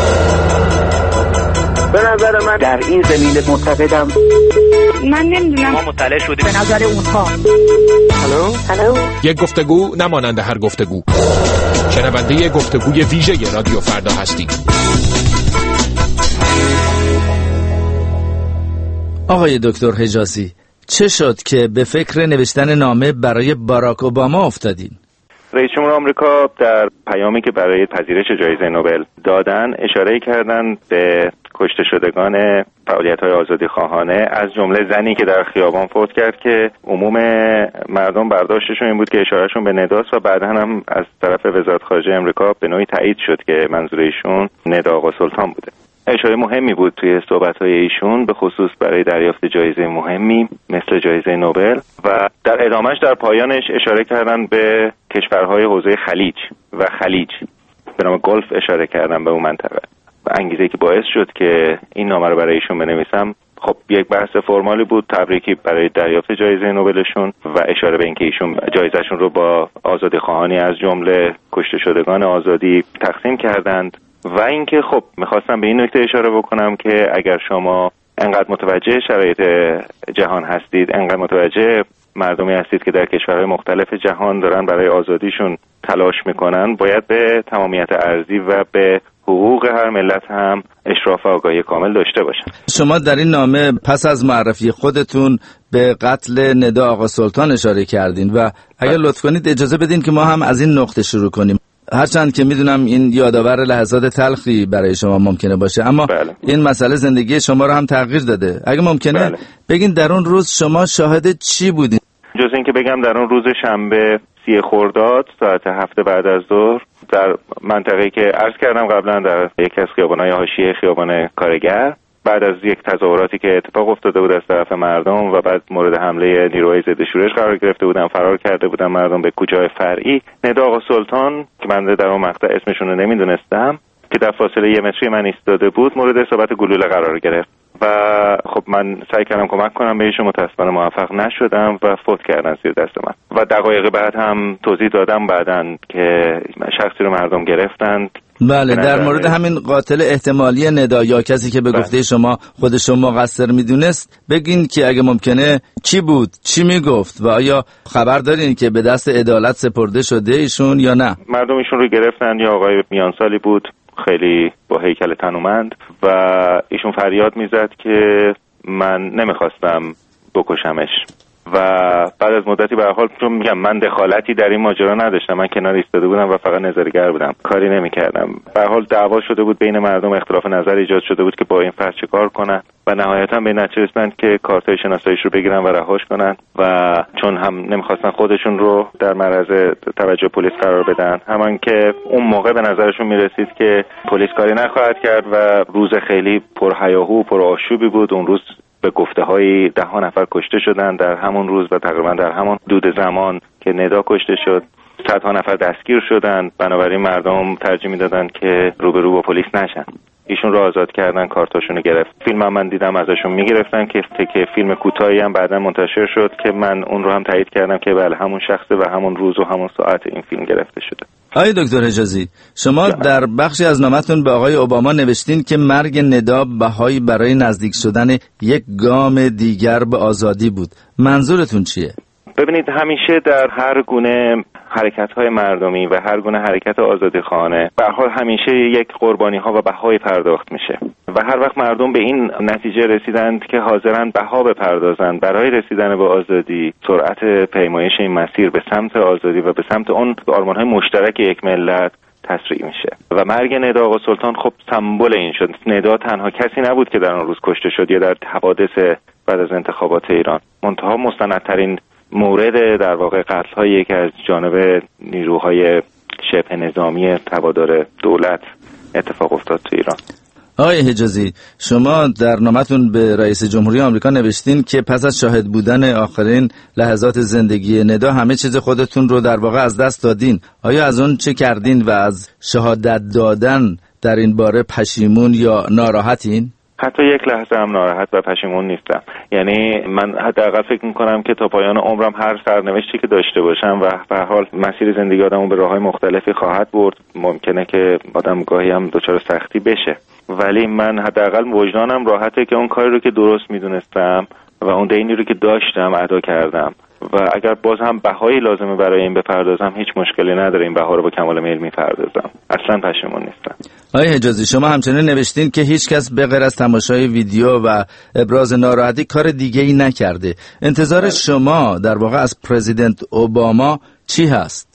به نظر من در این زمینه معتقدم، من نمیدونم، ما مطلع شدیم به نظر اونها. هلو یک گفتگو نمانند هر گفتگو. شنونده گفتگوی ویژه رادیو فردا هستید. آقای دکتر حجازی، چه شد که به فکر نوشتن نامه برای باراک اوباما افتادین؟ رئیس جمهور آمریکا در پیامی که برای پذیرش جایزه نوبل دادن اشاره کردن به کشته شدگان فعالیت‌های آزادیخواهانه، از جمله زنی که در خیابان فوت کرد که عموم مردم برداشتشون این بود که اشارهشون به نداست و بعدا هم از طرف وزارت خارجه آمریکا به نوعی تایید شد که منظور ایشون ندا آقا سلطان بوده. اشاره مهمی بود توی صحبت‌های ایشون، به خصوص برای دریافت جایزه مهمی مثل جایزه نوبل، و در ادامهش در پایانش اشاره کردن به کشورهای حوزه خلیج و خلیج به نام گلف اشاره کردن به اون منطقه. و انگیزه‌ای که باعث شد که این نامه رو برای ایشون بنویسم خب یک بحث فرمالی بود، تبریکی برای دریافت جایزه نوبلشون و اشاره به اینکه ایشون جایزهشون رو با آزادیخواهانی از جمله کشته شدگان آزادی تقسیم کردند. و اینکه خب میخواستم به این نکته اشاره بکنم که اگر شما انقدر متوجه شرایط جهان هستید، انقدر متوجه مردمی هستید که در کشورهای مختلف جهان دارن برای آزادیشون تلاش میکنن، باید به تمامیت ارضی و به حقوق هر ملت هم اشراف و آگاهی کامل داشته باشن. شما در این نامه پس از معرفی خودتون به قتل ندا آقا سلطان اشاره کردین و اگر لطف کنید اجازه بدین که ما هم از این نقطه شروع کنیم. هرچند که میدونم این یادآور لحظات تلخی برای شما ممکنه باشه، اما این مسئله زندگی شما رو هم تغییر داده. اگه ممکنه بگین در اون روز شما شاهد چی بودین؟ جز این که بگم در اون روز شنبه 30 خرداد ساعت 7 بعد از ظهر در منطقه‌ای که عرض کردم قبلا، در یکی از خیابان‌های حاشیه خیابان کارگر، بعد از یک تظاهراتی که اتفاق افتاده بود از طرف مردم و بعد مورد حمله نیروهای ضد شورش قرار گرفته بودن، فرار کرده بودن مردم به کوچه‌های فرعی، ندا آقا سلطان که من در اون مقطع اسمشون رو نمیدونستم که در فاصله 1 متری من ایستاده بود، مورد اصابت گلوله قرار گرفت و خب من سعی کردم کمک کنم بهشون، متأسفانه موفق نشدم و فوت کردن زیر دست من. و دقایق بعد هم توضیح دادم بعدن که شخصی رو مردم گرفتند. بله، در مورد همین قاتل احتمالی ندا یا کسی که به گفته شما خودشون مقصر میدونست بگین که اگه ممکنه کی بود، چی میگفت و آیا خبر دارین که به دست عدالت سپرده شده ایشون یا نه؟ مردم ایشون رو گرفتن، یا آقای میانسالی بود خیلی با هیکل تنومند و ایشون فریاد میزد که من نمیخواستم بکشمش و بعد از مدتی به هر حال چون میگم من دخالتی در این ماجرا نداشتم، من کنار ایستاده بودم و فقط نظاره‌گر بودم، کاری نمی‌کردم. به هر حال دعوا شده بود بین مردم، اختلاف نظر ایجاد شده بود که با این فرد چیکار کنن و نهایتا به نتیجه رسیدن که کارتای شناساییش رو بگیرن و رهاش کنن و چون هم نمیخواستن خودشون رو در معرض توجه پلیس قرار بدن، همان که اون موقع به نظرشون میرسید که پلیس کاری نخواهد کرد و روز خیلی پرهیاهو و پرآشوبی بود. اون روز به گفته‌های 10 نفر کشته شدن در همون روز و تقریبا در همون دود زمان که ندا کشته شد 100 نفر دستگیر شدن. بنابراین مردم ترجیح میدادن که روبرو با پلیس نشن. ایشون رو آزاد کردن، کارتاشونو گرفت. فیلم هم من دیدم ازشون میگرفتن که فیلم کوتاهی هم بعدا منتشر شد که من اون رو هم تایید کردم که بله همون شخصه و همون روز و همون ساعت این فیلم گرفته شده. آقای دکتر حجازی، شما در بخشی از نامتون به آقای اوباما نوشتین که مرگ ندا بهایی برای نزدیک شدن یک گام دیگر به آزادی بود. منظورتون چیه؟ ببینید، همیشه در هر گونه حرکت‌های مردمی و هر گونه حرکت آزادیخواهانه به هر حال همیشه یک قربانی‌ها و بهای پرداخت میشه و هر وقت مردم به این نتیجه رسیدند که حاضرن بها بپردازند برای رسیدن به آزادی، سرعت پیمایش این مسیر به سمت آزادی و به سمت اون آرمان‌های مشترک یک ملت تسریع میشه. و مرگ ندا آقا سلطان خب سمبل این شد. ندا تنها کسی نبود که در آن روز کشته شد یا در حوادث بعد از انتخابات ایران. منتها مستندترین مورد در واقع قتل‌هایی که از جانب نیروهای شبه نظامی تبادر دولت اتفاق افتاد تو ایران. آقای حجازی، شما در نامتون به رئیس جمهوری آمریکا نوشتین که پس از شاهد بودن آخرین لحظات زندگی ندا همه چیز خودتون رو در واقع از دست دادین. آیا از اون چه کردین و از شهادت دادن در این باره پشیمون یا ناراحتین؟ حتی یک لحظه هم ناراحت و پشیمون نیستم. یعنی من حداقل فکر میکنم که تا پایان عمرم هر سرنوشتی که داشته باشم و به هر حال مسیر زندگی آدمو به راههای مختلفی خواهد برد. ممکنه که آدم گاهی هم دچار سختی بشه، ولی من حداقل وجدانم راحته که اون کاری رو که درست میدونستم و اون دینی رو که داشتم ادا کردم و اگر باز هم بهایی لازمه برای این بپردازم هیچ مشکلی نداره، این بها رو با کمال میل میپردازم. اصلا پشیمون نیستم. آقای حجازی، شما همچنین نوشتین که هیچ کس به غیر از تماشای ویدیو و ابراز ناراحتی کار دیگه‌ای نکرده. انتظار شما در واقع از پرزیدنت اوباما چی هست؟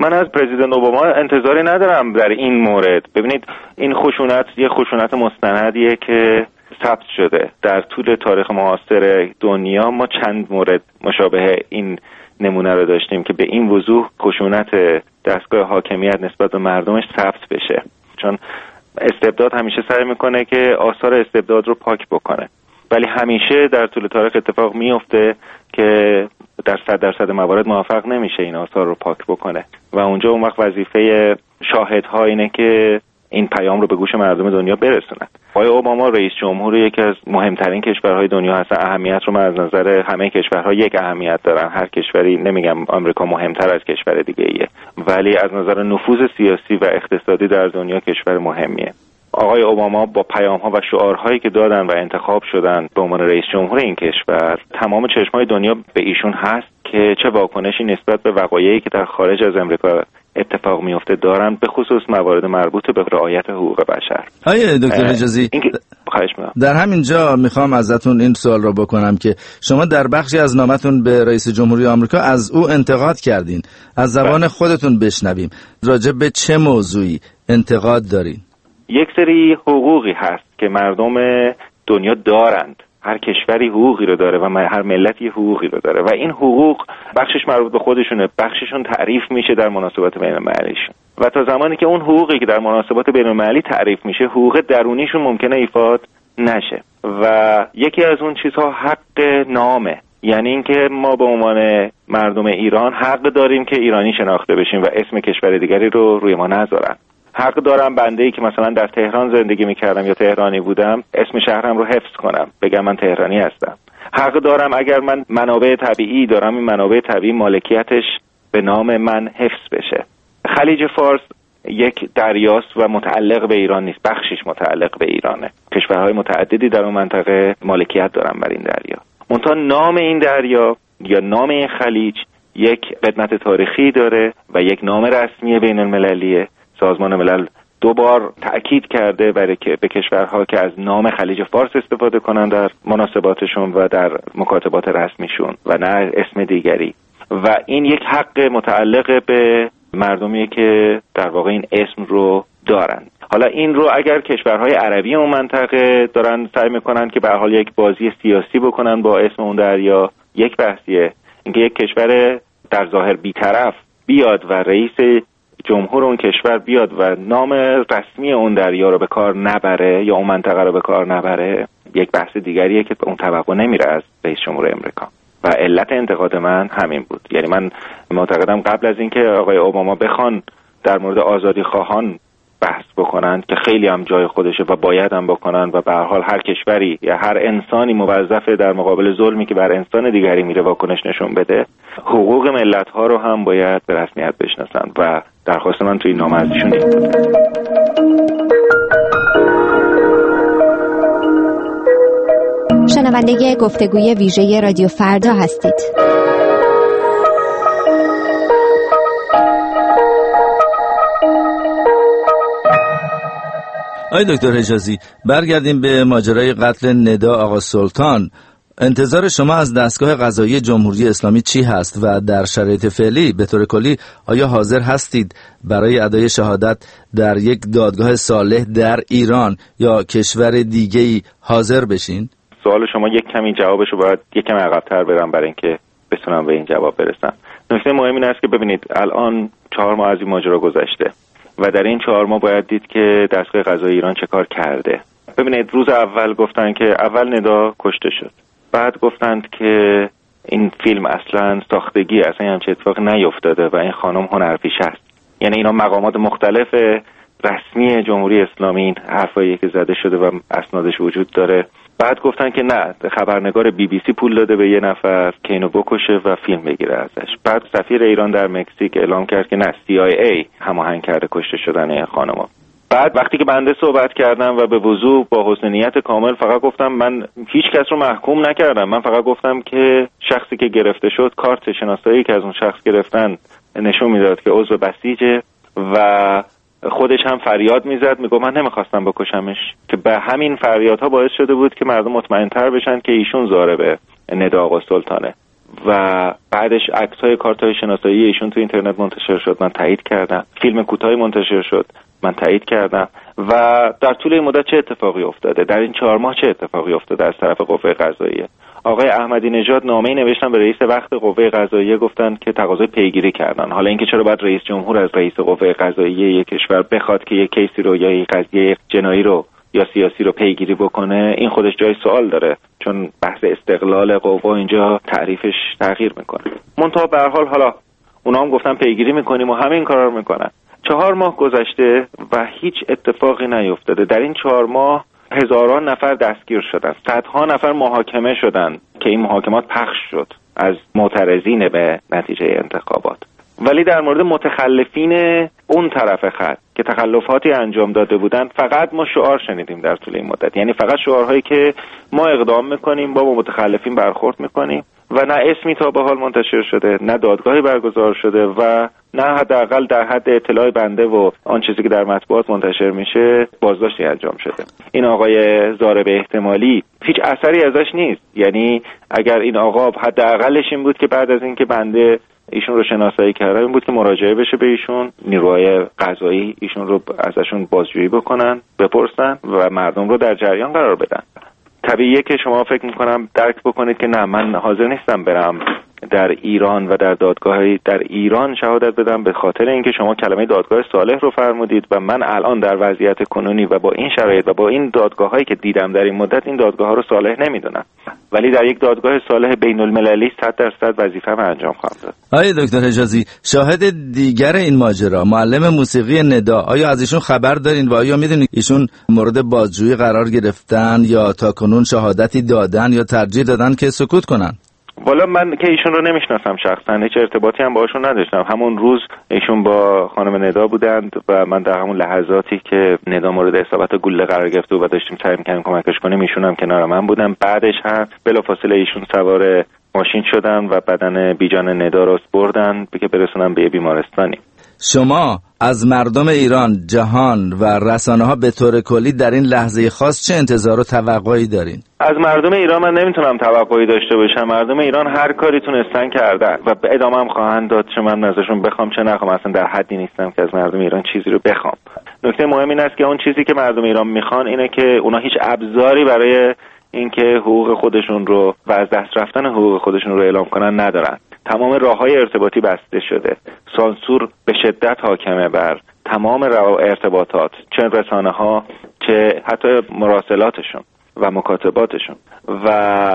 من از پرزیدنت اوباما انتظاری ندارم در این مورد. ببینید این خشونت یه خشونت مستندیه که ثبت شده در طول تاریخ معاصر دنیا. ما چند مورد مشابه این نمونه رو داشتیم که به این وضوح خشونت دستگاه حاکمیت نسبت به مردمش ثبت بشه، چون استبداد همیشه سعی میکنه که آثار استبداد رو پاک بکنه، ولی همیشه در طول تاریخ اتفاق میفته که در 100% موارد موفق نمیشه این آثار رو پاک بکنه و اونجا اون وقت وظیفه شاهدها اینه که این پیام رو به گوش مردم دنیا برسونن. آقای اوباما رئیس جمهور یکی از مهمترین کشورهای دنیا هستن. اهمیت رو من از نظر همه کشورها یک اهمیت دارن. هر کشوری، نمیگم آمریکا مهمتر از کشور دیگه ایه، ولی از نظر نفوذ سیاسی و اقتصادی در دنیا کشور مهمیه. آقای اوباما با پیام‌ها و شعارهایی که دادن و انتخاب شدن به عنوان رئیس جمهور این کشور، تمام چشم‌های دنیا به ایشون هست که چه واکنشی نسبت به وقایعی که در خارج از امریکا اتفاق میفته دارن، به خصوص موارد مربوط به رعایت حقوق بشر. آقای دکتر حجازی، در همین جا میخوام ازتون این سوال رو بکنم که شما در بخشی از نامتون به رئیس جمهوری آمریکا از او انتقاد کردین. از زبان خودتون بشنویم راجع به چه موضوعی انتقاد دارین؟ یک سری حقوقی هست که مردم دنیا دارند. هر کشوری حقوقی رو داره و هر ملتی حقوقی رو داره و این حقوق بخشش مربوط به خودشونه، بخششون تعریف میشه در مناسبات بین‌المللیشون و تا زمانی که اون حقوقی که در مناسبات بین‌المللی تعریف میشه حقوق درونیشون ممکنه ایفاد نشه و یکی از اون چیزها حق نامه، یعنی اینکه ما به عنوان مردم ایران حق داریم که ایرانی شناخته بشیم و اسم کشور دیگری رو روی ما نذارن. حق دارم بنده‌ای که مثلا در تهران زندگی می‌کردم یا تهرانی بودم اسم شهرم رو حفظ کنم، بگم من تهرانی هستم. حق دارم اگر من منابع طبیعی دارم این منابع طبیعی مالکیتش به نام من حفظ بشه. خلیج فارس یک دریاست و متعلق به ایران نیست، بخشش متعلق به ایرانه. کشورهای متعددی در اون منطقه مالکیت دارن بر این دریا. منتها نام این دریا یا نام این خلیج یک قدمت تاریخی داره و یک نام رسمی بین‌المللیه. سازمان ملل 2 بار تأکید کرده برای که به کشورها که از نام خلیج فارس استفاده کنن در مناسباتشون و در مکاتبات رسمیشون و نه اسم دیگری، و این یک حق متعلق به مردمی که در واقع این اسم رو دارن. حالا این رو اگر کشورهای عربی اون منطقه دارن سعی میکنن که به هر حال یک بازی سیاسی بکنن با اسم اون دریا، یک بحثیه. اینکه یک کشور در ظاهر بی‌طرف بیاد و رئیس جمهور اون کشور بیاد و نام رسمی اون دریا رو به کار نبره یا اون منطقه رو به کار نبره، یک بحث دیگریه که اون توقع نمیره از رئیس جمهور امریکا و علت انتقاد من همین بود. یعنی من معتقدم قبل از اینکه آقای اوباما بخوان در مورد آزادی خواهان بحث بکنن که خیلی هم جای خودشه و باید هم بکنن و به هر حال هر کشوری یا هر انسانی موظفه در مقابل ظلمی که بر انسان دیگری میره واکنش نشون بده، حقوق ملت ها رو هم باید به رسمیت بشناسن و درخواست من توی این نامه ازشون این بود. شنونده گفتگوی ویژه رادیو فردا هستید. آقای دکتر حجازی، برگردیم به ماجرای قتل ندا آقا سلطان. انتظار شما از دستگاه قضایی جمهوری اسلامی چی هست و در شرایط فعلی به طور کلی آیا حاضر هستید برای ادای شهادت در یک دادگاه صالح در ایران یا کشور دیگه‌ای حاضر بشین؟ سوال شما یک کمی جوابشو باید یک کمی عقب‌تر برم برای اینکه بتونم به این جواب برسم. نکته مهم این است که ببینید الان 4 ماه از این ماجرا گذشته و در این 4 ماه باید دید که دستگاه قضایی ایران چه کار کرده. ببینید روز اول گفتن که اول ندا کشته شد، بعد گفتند که این فیلم اصلا ساختگی، اصلا همچه اتفاق نیفتاده و این خانم هنرپیشه است. یعنی اینا مقامات مختلف رسمی جمهوری اسلامی این حرفایی که زده شده و اسنادش وجود داره. بعد گفتن که نه، خبرنگار BBC پول داده به یه نفر که اینو بکشه و فیلم بگیره ازش. بعد سفیر ایران در مکزیک اعلام کرد که نه، CIA هماهنگ کرده کشته شدن این خانم. بعد وقتی که بنده صحبت کردم و به وضوح با حسن نیت کامل فقط گفتم من هیچ کس رو محکوم نکردم، من فقط گفتم که شخصی که گرفته شد کارت شناسایی که از اون شخص گرفتن نشون میداد که عضو بسیجه و خودش هم فریاد میزد، میگه من نمیخواستم بکشمش، که به همین فریادها باعث شده بود که مردم مطمئن‌تر بشن که ایشون ضارب ندا آقا سلطانه. و بعدش عکس‌های کارت‌های شناسایی ایشون تو اینترنت منتشر شد، من تایید کردم. فیلم کوتاهی منتشر شد، من تایید کردم. و در طول این مدت چه اتفاقی افتاده؟ در این 4 ماه چه اتفاقی افتاده از طرف قوه قضاییه؟ آقای احمدی نژاد نامه‌ای نوشتن به رئیس وقت قوه قضاییه، گفتن که تقاضای پیگیری کردن. حالا اینکه چرا باید رئیس جمهور از رئیس قوه قضاییه یک کشور بخواد که یک کیسی رو یا یک قضیه جنایی رو یا سیاسی رو پیگیری بکنه، این خودش جای سوال داره، چون بحث استقلال قوا اینجا تعریفش تغییر میکنه. منتها به هر حال حالا اونا هم گفتن پیگیری میکنیم و همین کارا رو میکنن. 4 ماه گذشته و هیچ اتفاقی نیفتاده. در این 4 ماه هزاران نفر دستگیر شدن، صدها نفر محاکمه شدن که این محاکمات پخش شد از معترضین به نتیجه انتخابات. ولی در مورد متخلفین اون طرف خط که تخلفاتی انجام داده بودند فقط ما شعار شنیدیم در طول این مدت، یعنی فقط شعارهایی که ما اقدام میکنیم، با متخلفین برخورد میکنیم و نه اسمی تا به حال منتشر شده، نه دادگاهی برگزار شده و نه حداقل در حد اطلاع بنده و آن چیزی که در مطبوعات منتشر میشه بازداشتی انجام شده. این آقای ضارب احتمالی هیچ اثری ازش نیست. یعنی اگر این آقا حداقلش این بود که بعد از اینکه بنده ایشون رو شناسایی کرده این بود که مراجعه بشه به ایشون، نیروهای قضایی ایشون رو ازشون بازجویی بکنن، بپرسن و مردم رو در جریان قرار بدن. طبیعیه که شما فکر میکنم درک بکنید که نه، من حاضر نیستم برم در ایران و در دادگاهی در ایران شهادت بدم، به خاطر اینکه شما کلمه دادگاه صالح رو فرمودید و من الان در وضعیت کنونی و با این شرایط و با این دادگاه‌هایی که دیدم در این مدت این دادگاه‌ها رو صالح نمیدونم، ولی در یک دادگاه صالح بین‌المللی 100% وظیفه‌ام انجام خواهم داد. آقای دکتر حجازی، شاهد دیگر این ماجرا معلم موسیقی ندا، آیا از ایشون خبر دارین و آیا میدونید ایشون مورد بازجویی قرار گرفتن یا تاکنون شهادتی دادن یا ترجیح دادن که سکوت کنن؟ والا من که ایشون رو نمیشناسم شخصا، هیچ ارتباطی هم باشون نداشتم. همون روز ایشون با خانم ندا بودند و من در همون لحظاتی که ندا مورد اصابت گلوله قرار گرفته و داشتیم سعی می‌کردیم کمکش کنیم ایشون هم کنار من بودن. بعدش هم بلافاصله ایشون سوار ماشین شدن و بدن بیجان ندا رو بردن که برسونن به بیمارستانی. شما از مردم ایران، جهان و رسانه‌ها به طور کلی در این لحظه خاص چه انتظار و توقعی دارین؟ از مردم ایران من نمیتونم توقعی داشته باشم. مردم ایران هر کاری تونستن کردن و به ادامه هم خواهند داد، چه من ازشون بخوام چه نخوام. اصلا در حدی نیستم که از مردم ایران چیزی رو بخوام. نکته مهم این است که اون چیزی که مردم ایران میخوان اینه که اونا هیچ ابزاری برای اینکه حقوق خودشون رو و از دست رفتن حقوق خودشون رو اعلام کنن ندارن. تمام راههای ارتباطی بسته شده. سانسور به شدت حاکمه بر تمام ارتباطات، چه رسانه‌ها چه حتی مراسلاتشون و مکاتباتشون. و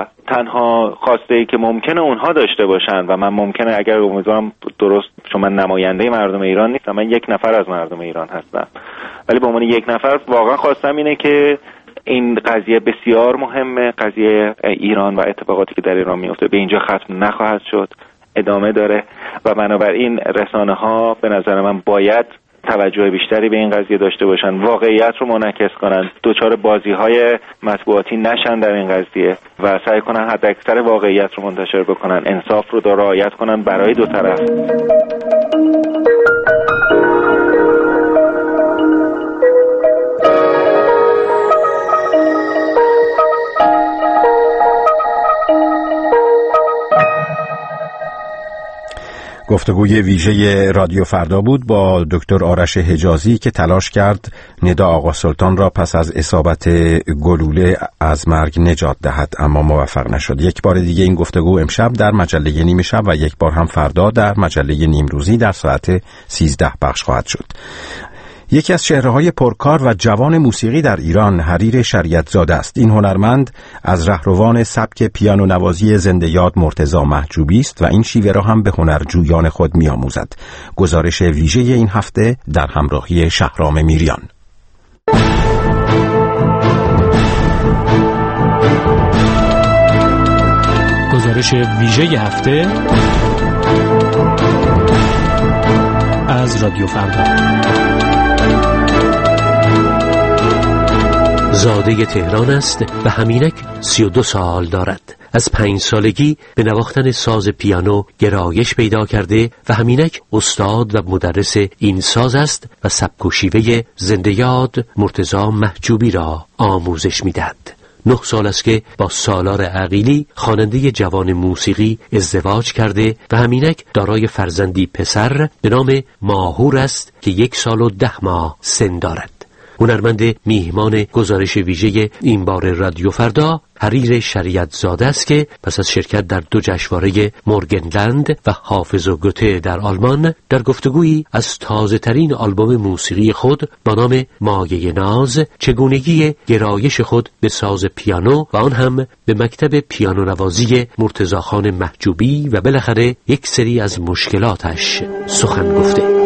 تنها خواسته‌ای که ممکنه اونها داشته باشن و من ممکنه اگر امیدوارم درست، چون من نماینده مردم ایران نیستم، من یک نفر از مردم ایران هستم، ولی به عنوان یک نفر واقعا خواستم اینه که این قضیه بسیار مهمه. قضیه ایران و اتفاقاتی که در ایران میفته به اینجا ختم نخواهد شد، ادامه داره و بنابراین رسانه‌ها به نظر من باید توجه بیشتری به این قضیه داشته باشن، واقعیت رو منعکس کنن، دوچار بازی‌های مطبوعاتی نشن در این قضیه و سعی کنن حداکثر واقعیت رو منتشر بکنن، انصاف رو رعایت کنن برای دو طرف. گفتگوی ویژه رادیو فردا بود با دکتر آرش حجازی که تلاش کرد ندا آقا سلطان را پس از اصابت گلوله از مرگ نجات دهد، اما موفق نشد. یک بار دیگه این گفتگو امشب در مجله نیمه شب و یک بار هم فردا در مجله نیمروزی در ساعت 13 پخش خواهد شد. یکی از چهره‌های پرکار و جوان موسیقی در ایران حریر شریعتزاده است. این هنرمند از رهروان سبک پیانو نوازی زنده یاد مرتضی محجوبی است و این شیوه را هم به هنرجویان خود می‌آموزد. گزارش ویژه این هفته در همراهی شهرام میریان. گزارش ویژه هفته از رادیو فردا. زاده تهران است و همینک 32 سال دارد. از 5 سالگی به نواختن ساز پیانو گرایش پیدا کرده و همینک استاد و مدرس این ساز است و سبک و شیوه زنده یاد مرتضی محجوبی را آموزش می‌دهد. 9 سال است که با سالار عقیلی خواننده جوان موسیقی ازدواج کرده و همینک دارای فرزندی پسر به نام ماهور است که 1 سال و 10 ماه سن دارد. هنرمند میهمان گزارش ویژه این بار رادیو فردا حریر شریعت زاده است که پس از شرکت در 2 جشنواره مورگنلند و حافظ و گوته در آلمان در گفتگویی از تازه ترین آلبوم موسیقی خود با نام مایه ناز، چگونگی گرایش خود به ساز پیانو و آن هم به مکتب پیانو نوازی مرتضاخان محجوبی و بالاخره یک سری از مشکلاتش سخن گفته.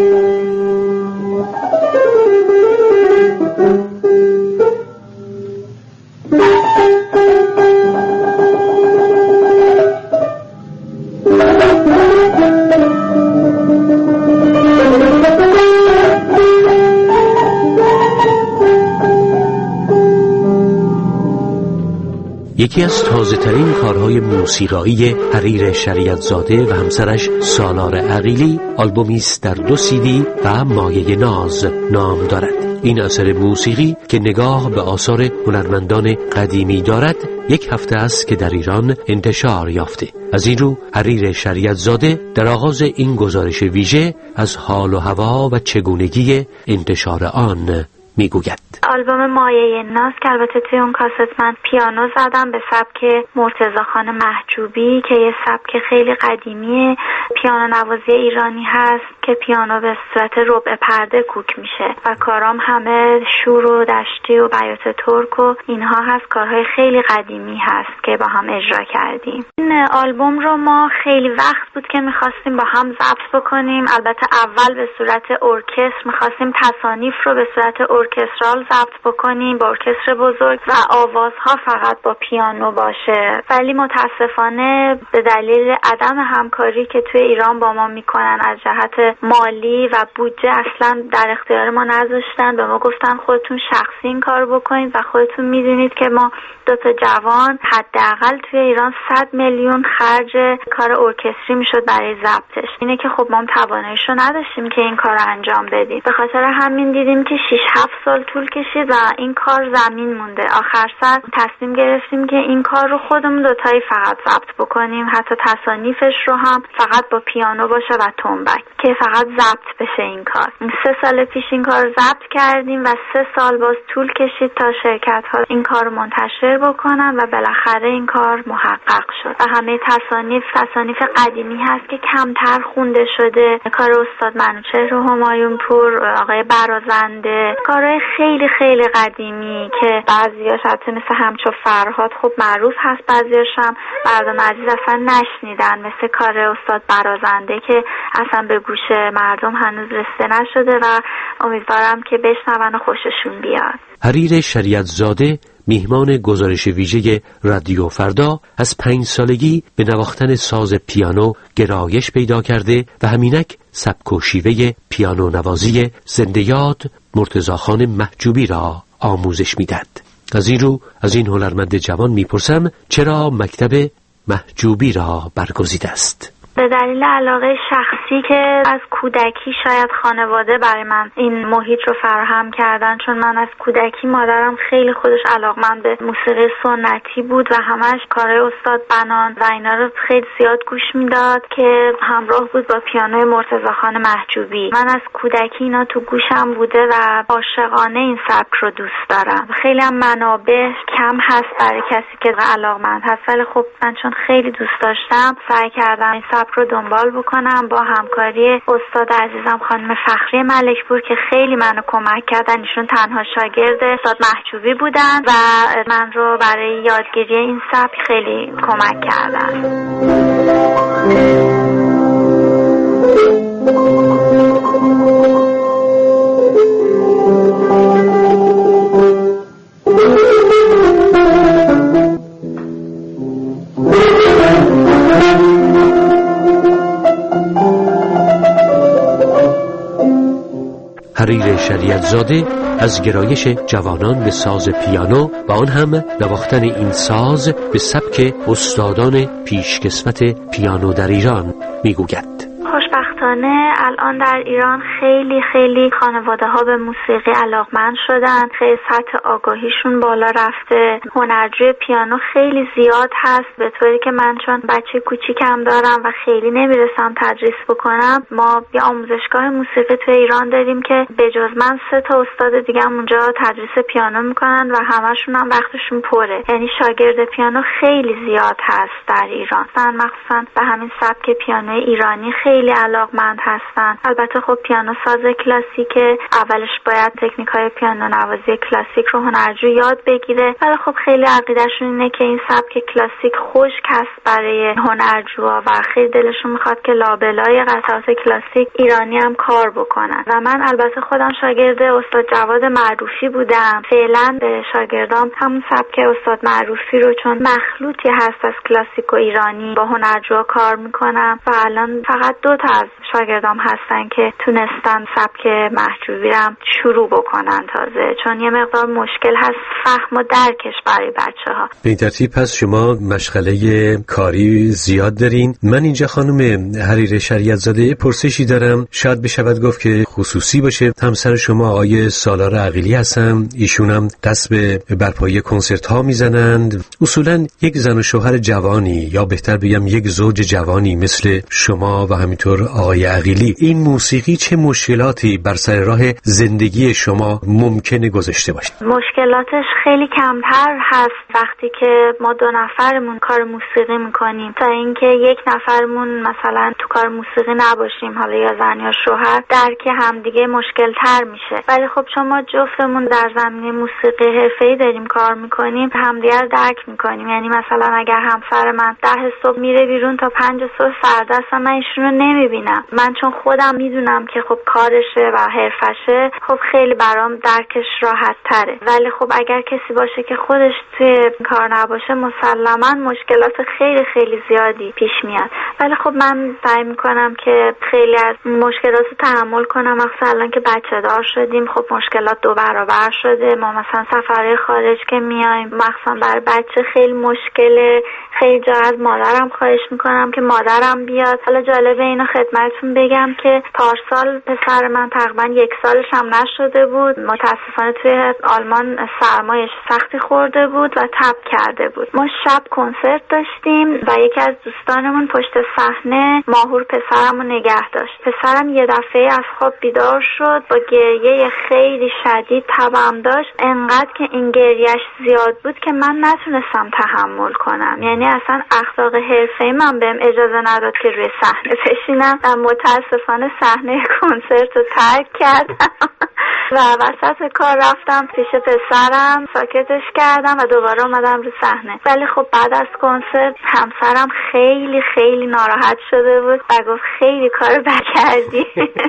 یکی از تازه‌ترین کارهای موسیقایی حریر شریعت زاده و همسرش سالار عقیلی آلبومی است در 2 CD و مایه ناز نام دارد. این اثر موسیقی که نگاه به آثار هنرمندان قدیمی دارد 1 هفته است که در ایران انتشار یافته. از این رو حریر شریعت زاده در آغاز این گزارش ویژه از حال و هوا و چگونگی انتشار آن میگوید. آلبوم مایه ناز که البته توی اون کاست من پیانو زدم به سبک مرتضاخان محجوبی که یه سبک خیلی قدیمی پیانو نوازی ایرانی هست که پیانو به صورت ربع پرده کوک میشه و کارام همه شور و دشتی و بیات ترک و اینها هست. کارهای خیلی قدیمی هست که با هم اجرا کردیم. این آلبوم رو ما خیلی وقت بود که میخواستیم با هم ضبط بکنیم. البته اول به صورت ارکستر میخواستیم تصانیف رو به صورت ارکسترال ضبط بکنیم با ارکستر بزرگ و آوازها فقط با پیانو باشه، ولی متاسفانه به دلیل عدم همکاری که توی ایران با ما میکنن از جهت مالی و بودجه اصلا در اختیار ما نذاشتن. به ما گفتن خودتون شخصی این کار بکنید و خودتون میدونید که ما 2 جوان حداقل توی ایران 100 میلیون خرج کار ارکستری میشد برای ضبطش. اینه که خب ما تواناییشو نداشتیم که این کار رو انجام بدیم. به خاطر همین دیدیم که 6-7 سال طول کشید و این کار زمین مونده. آخر سر تصمیم گرفتیم که این کار رو خودمون 2 فقط ضبط بکنیم، حتی تصانیفش رو هم فقط با پیانو باشه و تنبک که فقط ضبط بشه این کار. 3 سال پیش این کار ضبط کردیم و 3 سال باز طول کشید تا شرکت ها این کار رو منتشر بکنن و بالاخره این کار محقق شد و همه تصانیف قدیمی هست که کمتر خونده شده. کار استاد منوچهر و همایون پور، آقای برازنده، کارهای خیلی خیلی قدیمی که بعضیاش حتی مثل همچو فرهاد خب معروف هست، بعضیاش هم مردم عزیز اصلا نشنیدن، مثل کار استاد برازنده که اصلا به گوش مردم هنوز رسیده نشده و امیدوارم که بشنون و خوششون بیاد. حریر شریعت زاده میهمان گزارش ویژه رادیو فردا از 5 سالگی به نواختن ساز پیانو گرایش پیدا کرده و همینک سبک و شیوه پیانو نوازی زنده یاد مرتضاخان محجوبی را آموزش میداد. از این رو از این هنرمند جوان میپرسم چرا مکتب محجوبی را برگزیده است. به دلیل علاقه شخصی که از کودکی شاید خانواده برای من این محیط رو فراهم کردن، چون من از کودکی مادرم خیلی خودش علاقمند به موسیقی سنتی بود و همش کارهای استاد بنان و اینا رو خیلی زیاد گوش میداد که همراه بود با پیانوی مرتضاخان محجوبی. من از کودکی اینا تو گوشم بوده و عاشقانه این سبک رو دوست دارم. خیلی هم منابع کم هست برای کسی که علاقمند هست، ولی خب من چون خیلی دوست داشتم سعی کردم این سبک رو دنبال بکنم با همکاری استاد عزیزم خانم فخری ملکپور که خیلی منو کمک کردن. ایشون تنها شاگرد استاد محجوبی بودن و من رو برای یادگیری این سبک خیلی کمک کردن. حریر شریعت زاده از گرایش جوانان به ساز پیانو و آن هم نواختن این ساز به سبک استادان پیشکسوت پیانو در ایران میگوید. خوشبختانه الان در ایران خیلی خانواده ها به موسیقی علاقمند شدن، خیلی سطح آگاهیشون بالا رفته، هنرجوی پیانو خیلی زیاد هست، به طوری که من چون بچه کوچیکم دارم و خیلی نمیرسم تدریس بکنم، ما یه آموزشگاه موسیقی تو ایران داریم که به جز من 3 استاد دیگه هم اونجا تدریس پیانو میکنن و همشون هم وقتشون پره. یعنی شاگرد پیانو خیلی زیاد هست در ایران، مخصوصا به همین سبک پیانو ایرانی خیلی علاقمند هستن. البته خب پیانو ساز کلاسیک، اولش باید تکنیک‌های پیانو نوازی کلاسیک رو هنرجو یاد بگیره، ولی خب خیلی عقیدهشون اینه که این سبک کلاسیک خشک هست برای هنرجوها و خیلی دلشون میخواد که لابلای قطعات کلاسیک ایرانی هم کار بکنن. و من البته خودم شاگرد استاد جواد معروفی بودم. فعلا به شاگردام همون سبک استاد معروفی رو چون مخلوطی هست از کلاسیک و ایرانی با هنرجوها کار میکنم و الان فقط 2 از شاگردام هستن که تونستن سبک محجوبی رو شروع بکنن تازه، چون یه مقدار مشکل هست فهم و درکش برای بچه‌ها. به این ترتیب پس شما مشغله کاری زیاد دارین. من اینجا خانم حریر شریعتزاده پرسشی دارم، شاید بشود گفت که خصوصی باشه. همسر شما آقای سالار عقیلی هستن، ایشون هم دست به برپایی کنسرت ها میزنند. اصولا یک زن و شوهر جوانی یا بهتر بگم یک زوج جوانی مثل شما و همینطور آقای عقیلی، این موسیقی چه مشکلاتی بر سر راه زندگی شما ممکنه گذاشته باشه؟ مشکلاتش خیلی کمتر هست وقتی که ما 2 نفرمون کار موسیقی میکنیم تا اینکه 1 نفرمون مثلا تو کار موسیقی نباشیم، حالا یا زن یا شوهر، درک همدیگه مشکل تر میشه. ولی خب چون ما جفتمون در زمینه موسیقی حرفه‌ای داریم کار میکنیم، همدیگه رو درک میکنیم. یعنی مثلا اگر همسر من 10 صبح میره بیرون تا 5 صبح سرده است، من ایشون رو نمیبینم. من چون خودم میدونم که خب کارشه و حرفشه، خب خیلی برام درکش راحت تره. ولی خب اگر کسی باشه که خودش توی کار نباشه، مسلما مشکلات خیلی زیادی پیش میاد. ولی خب من سعی میکنم که خیلی از مشکلات رو تحمل کنم. مثلا که بچه دار شدیم، خب مشکلات 2 برابر شده. ما مثلا سفرهای خارج که میایم، مثلا برای بچه خیلی مشکله. خیلی جا از مادرم خواهش میکنم که مادرم بیاد. حالا جالبه اینو خدمتتون بگم که پارسال پسر من تقریبا 1 سالش هم نشده بود، متاسفانه توی آلمان سرمایش سختی خورده بود و تب کرده بود. ما شب کنسرت داشتیم و یکی از دوستانمون پشت صحنه ماهور پسرمو نگه داشت. پسرم یه دفعه از خواب بیدار شد با گریه خیلی شدید، تبم داشت، انقدر که این گریهش زیاد بود که من نتونستم تحمل کنم. یعنی اصلا اخلاق حرفه‌ای من بهم اجازه نداد که روی صحنه بشینم و متاسفانه صحنه کنسرت رو ترک کردم و وسط کار رفتم پیش پسرم، ساکتش کردم و دوباره اومدم رو صحنه. ولی خب بعد از کنسرت همسرم خیلی ناراحت شده بود و گفت خیلی کار بد کردی.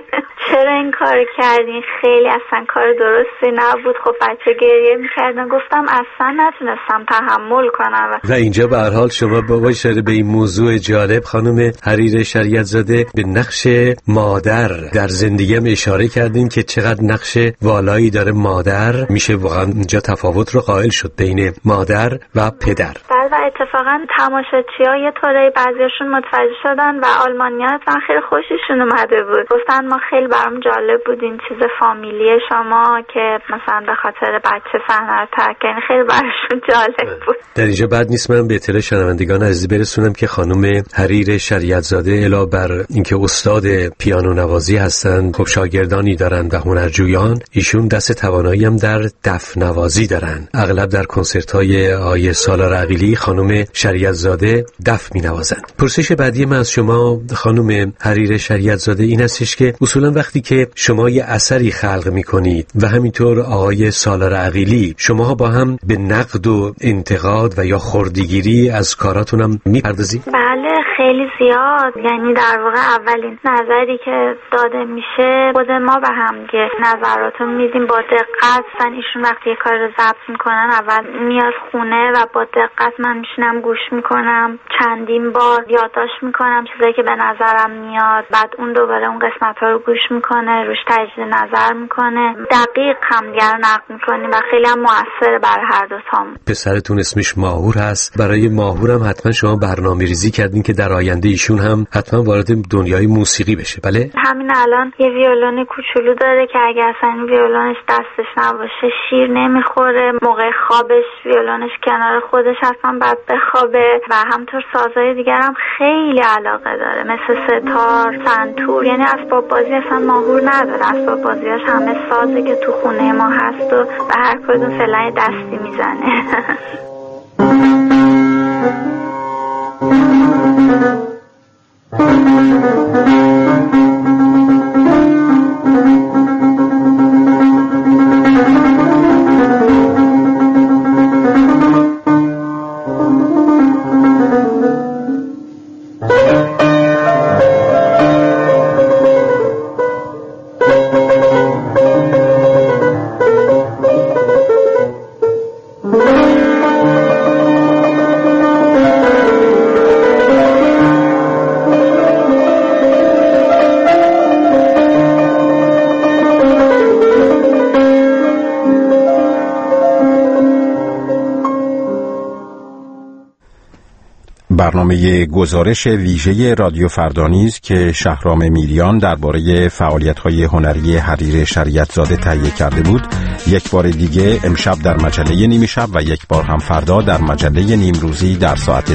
چرا این کار کردی؟ خیلی اصلا کار درستی نبود. خب بچه گریه میکردن. گفتم اصلا نتونستم تحمل کنم. و اینجا به هر حال شما با اشاره به این موضوع جالب خانم حریر شریعتزاده به نقش مادر در زندگیم اشاره کردین که چقدر نقش والایی داره مادر. میشه واقعا اینجا تفاوت رو قائل شد بین مادر و پدر. بله و اتفاقا تماشاچی‌ها یه طوری بعضیاشون متوجه شدن و آلمانی‌ها خیلی خوششون اومده بود. گفتن ما خیلی برام جالب بود این چیز فامیلی شما که مثلا به خاطر بچه صحنه رو ترک کردین، خیلی براشون جالب بود. در اینجا بعد نیست من به اطلاع شنوندگان عزیز برسونم که خانم حریر شریعتزاده علاوه بر اینکه استاد پیانو نوازی هستند، خب شاگردانی دارند و هنرجویان. ایشون دست توانایی هم در دف نوازی دارن. اغلب در کنسرت‌های آقای سالار عقیلی خانم شریعتزاده دف می‌نوازند. پرسش بعدی من از شما خانم حریر شریعتزاده این هستش که اصولا وقتی که شما یه اثری خلق می‌کنید و همینطور آقای سالار عقیلی، شما با هم به نقد و انتقاد و یا خردگیری از کاراتون هم می‌پردازید؟ بله خیلی زیاد. یعنی در واقع اولین نظری که داده میشه خود ما به هم که نظراتو میدیم با دقت. ایشون وقتی یه کار رو ضبط میکنن اول میاد خونه و با دقت من میشینم گوش میکنم، چندین بار یادداشت میکنم چیزایی که به نظرم میاد، بعد اون دوباره اون قسمت ها رو گوش میکنه، روش تجدید نظر میکنه، دقیق همدیگه رو نقد میکنیم و خیلی هم موثره برای هر دو تامون. پسرتون اسمش ماهور هست. برای ماهورم حتما شما برنامه‌ریزی کردین که در آینده ایشون هم حتما وارد دنیای موسیقی بشه. بله همین الان یه ویولون کوچولو داره که اگه اصلا این ویولونش دستش نباشه شیر نمیخوره، موقع خوابش ویولونش کنار خودش اصلا بعد بخوابه و همطور سازهای دیگر هم خیلی علاقه داره مثل ستار، سنتور، یعنی اسباب بازی اصلا ماهور نداره. اسباب بازیاش همه سازه که تو خونه ما هست و به هر کدوم فعلا دستی میزنه. برنامه گزارش ویژه رادیو فردا نیز که شهرام میریان درباره فعالیت‌های هنری حریر شریعتزاده تهیه کرده بود، یک بار دیگه امشب در مجله نیمه شب و یک بار هم فردا در مجله نیمروزی در ساعت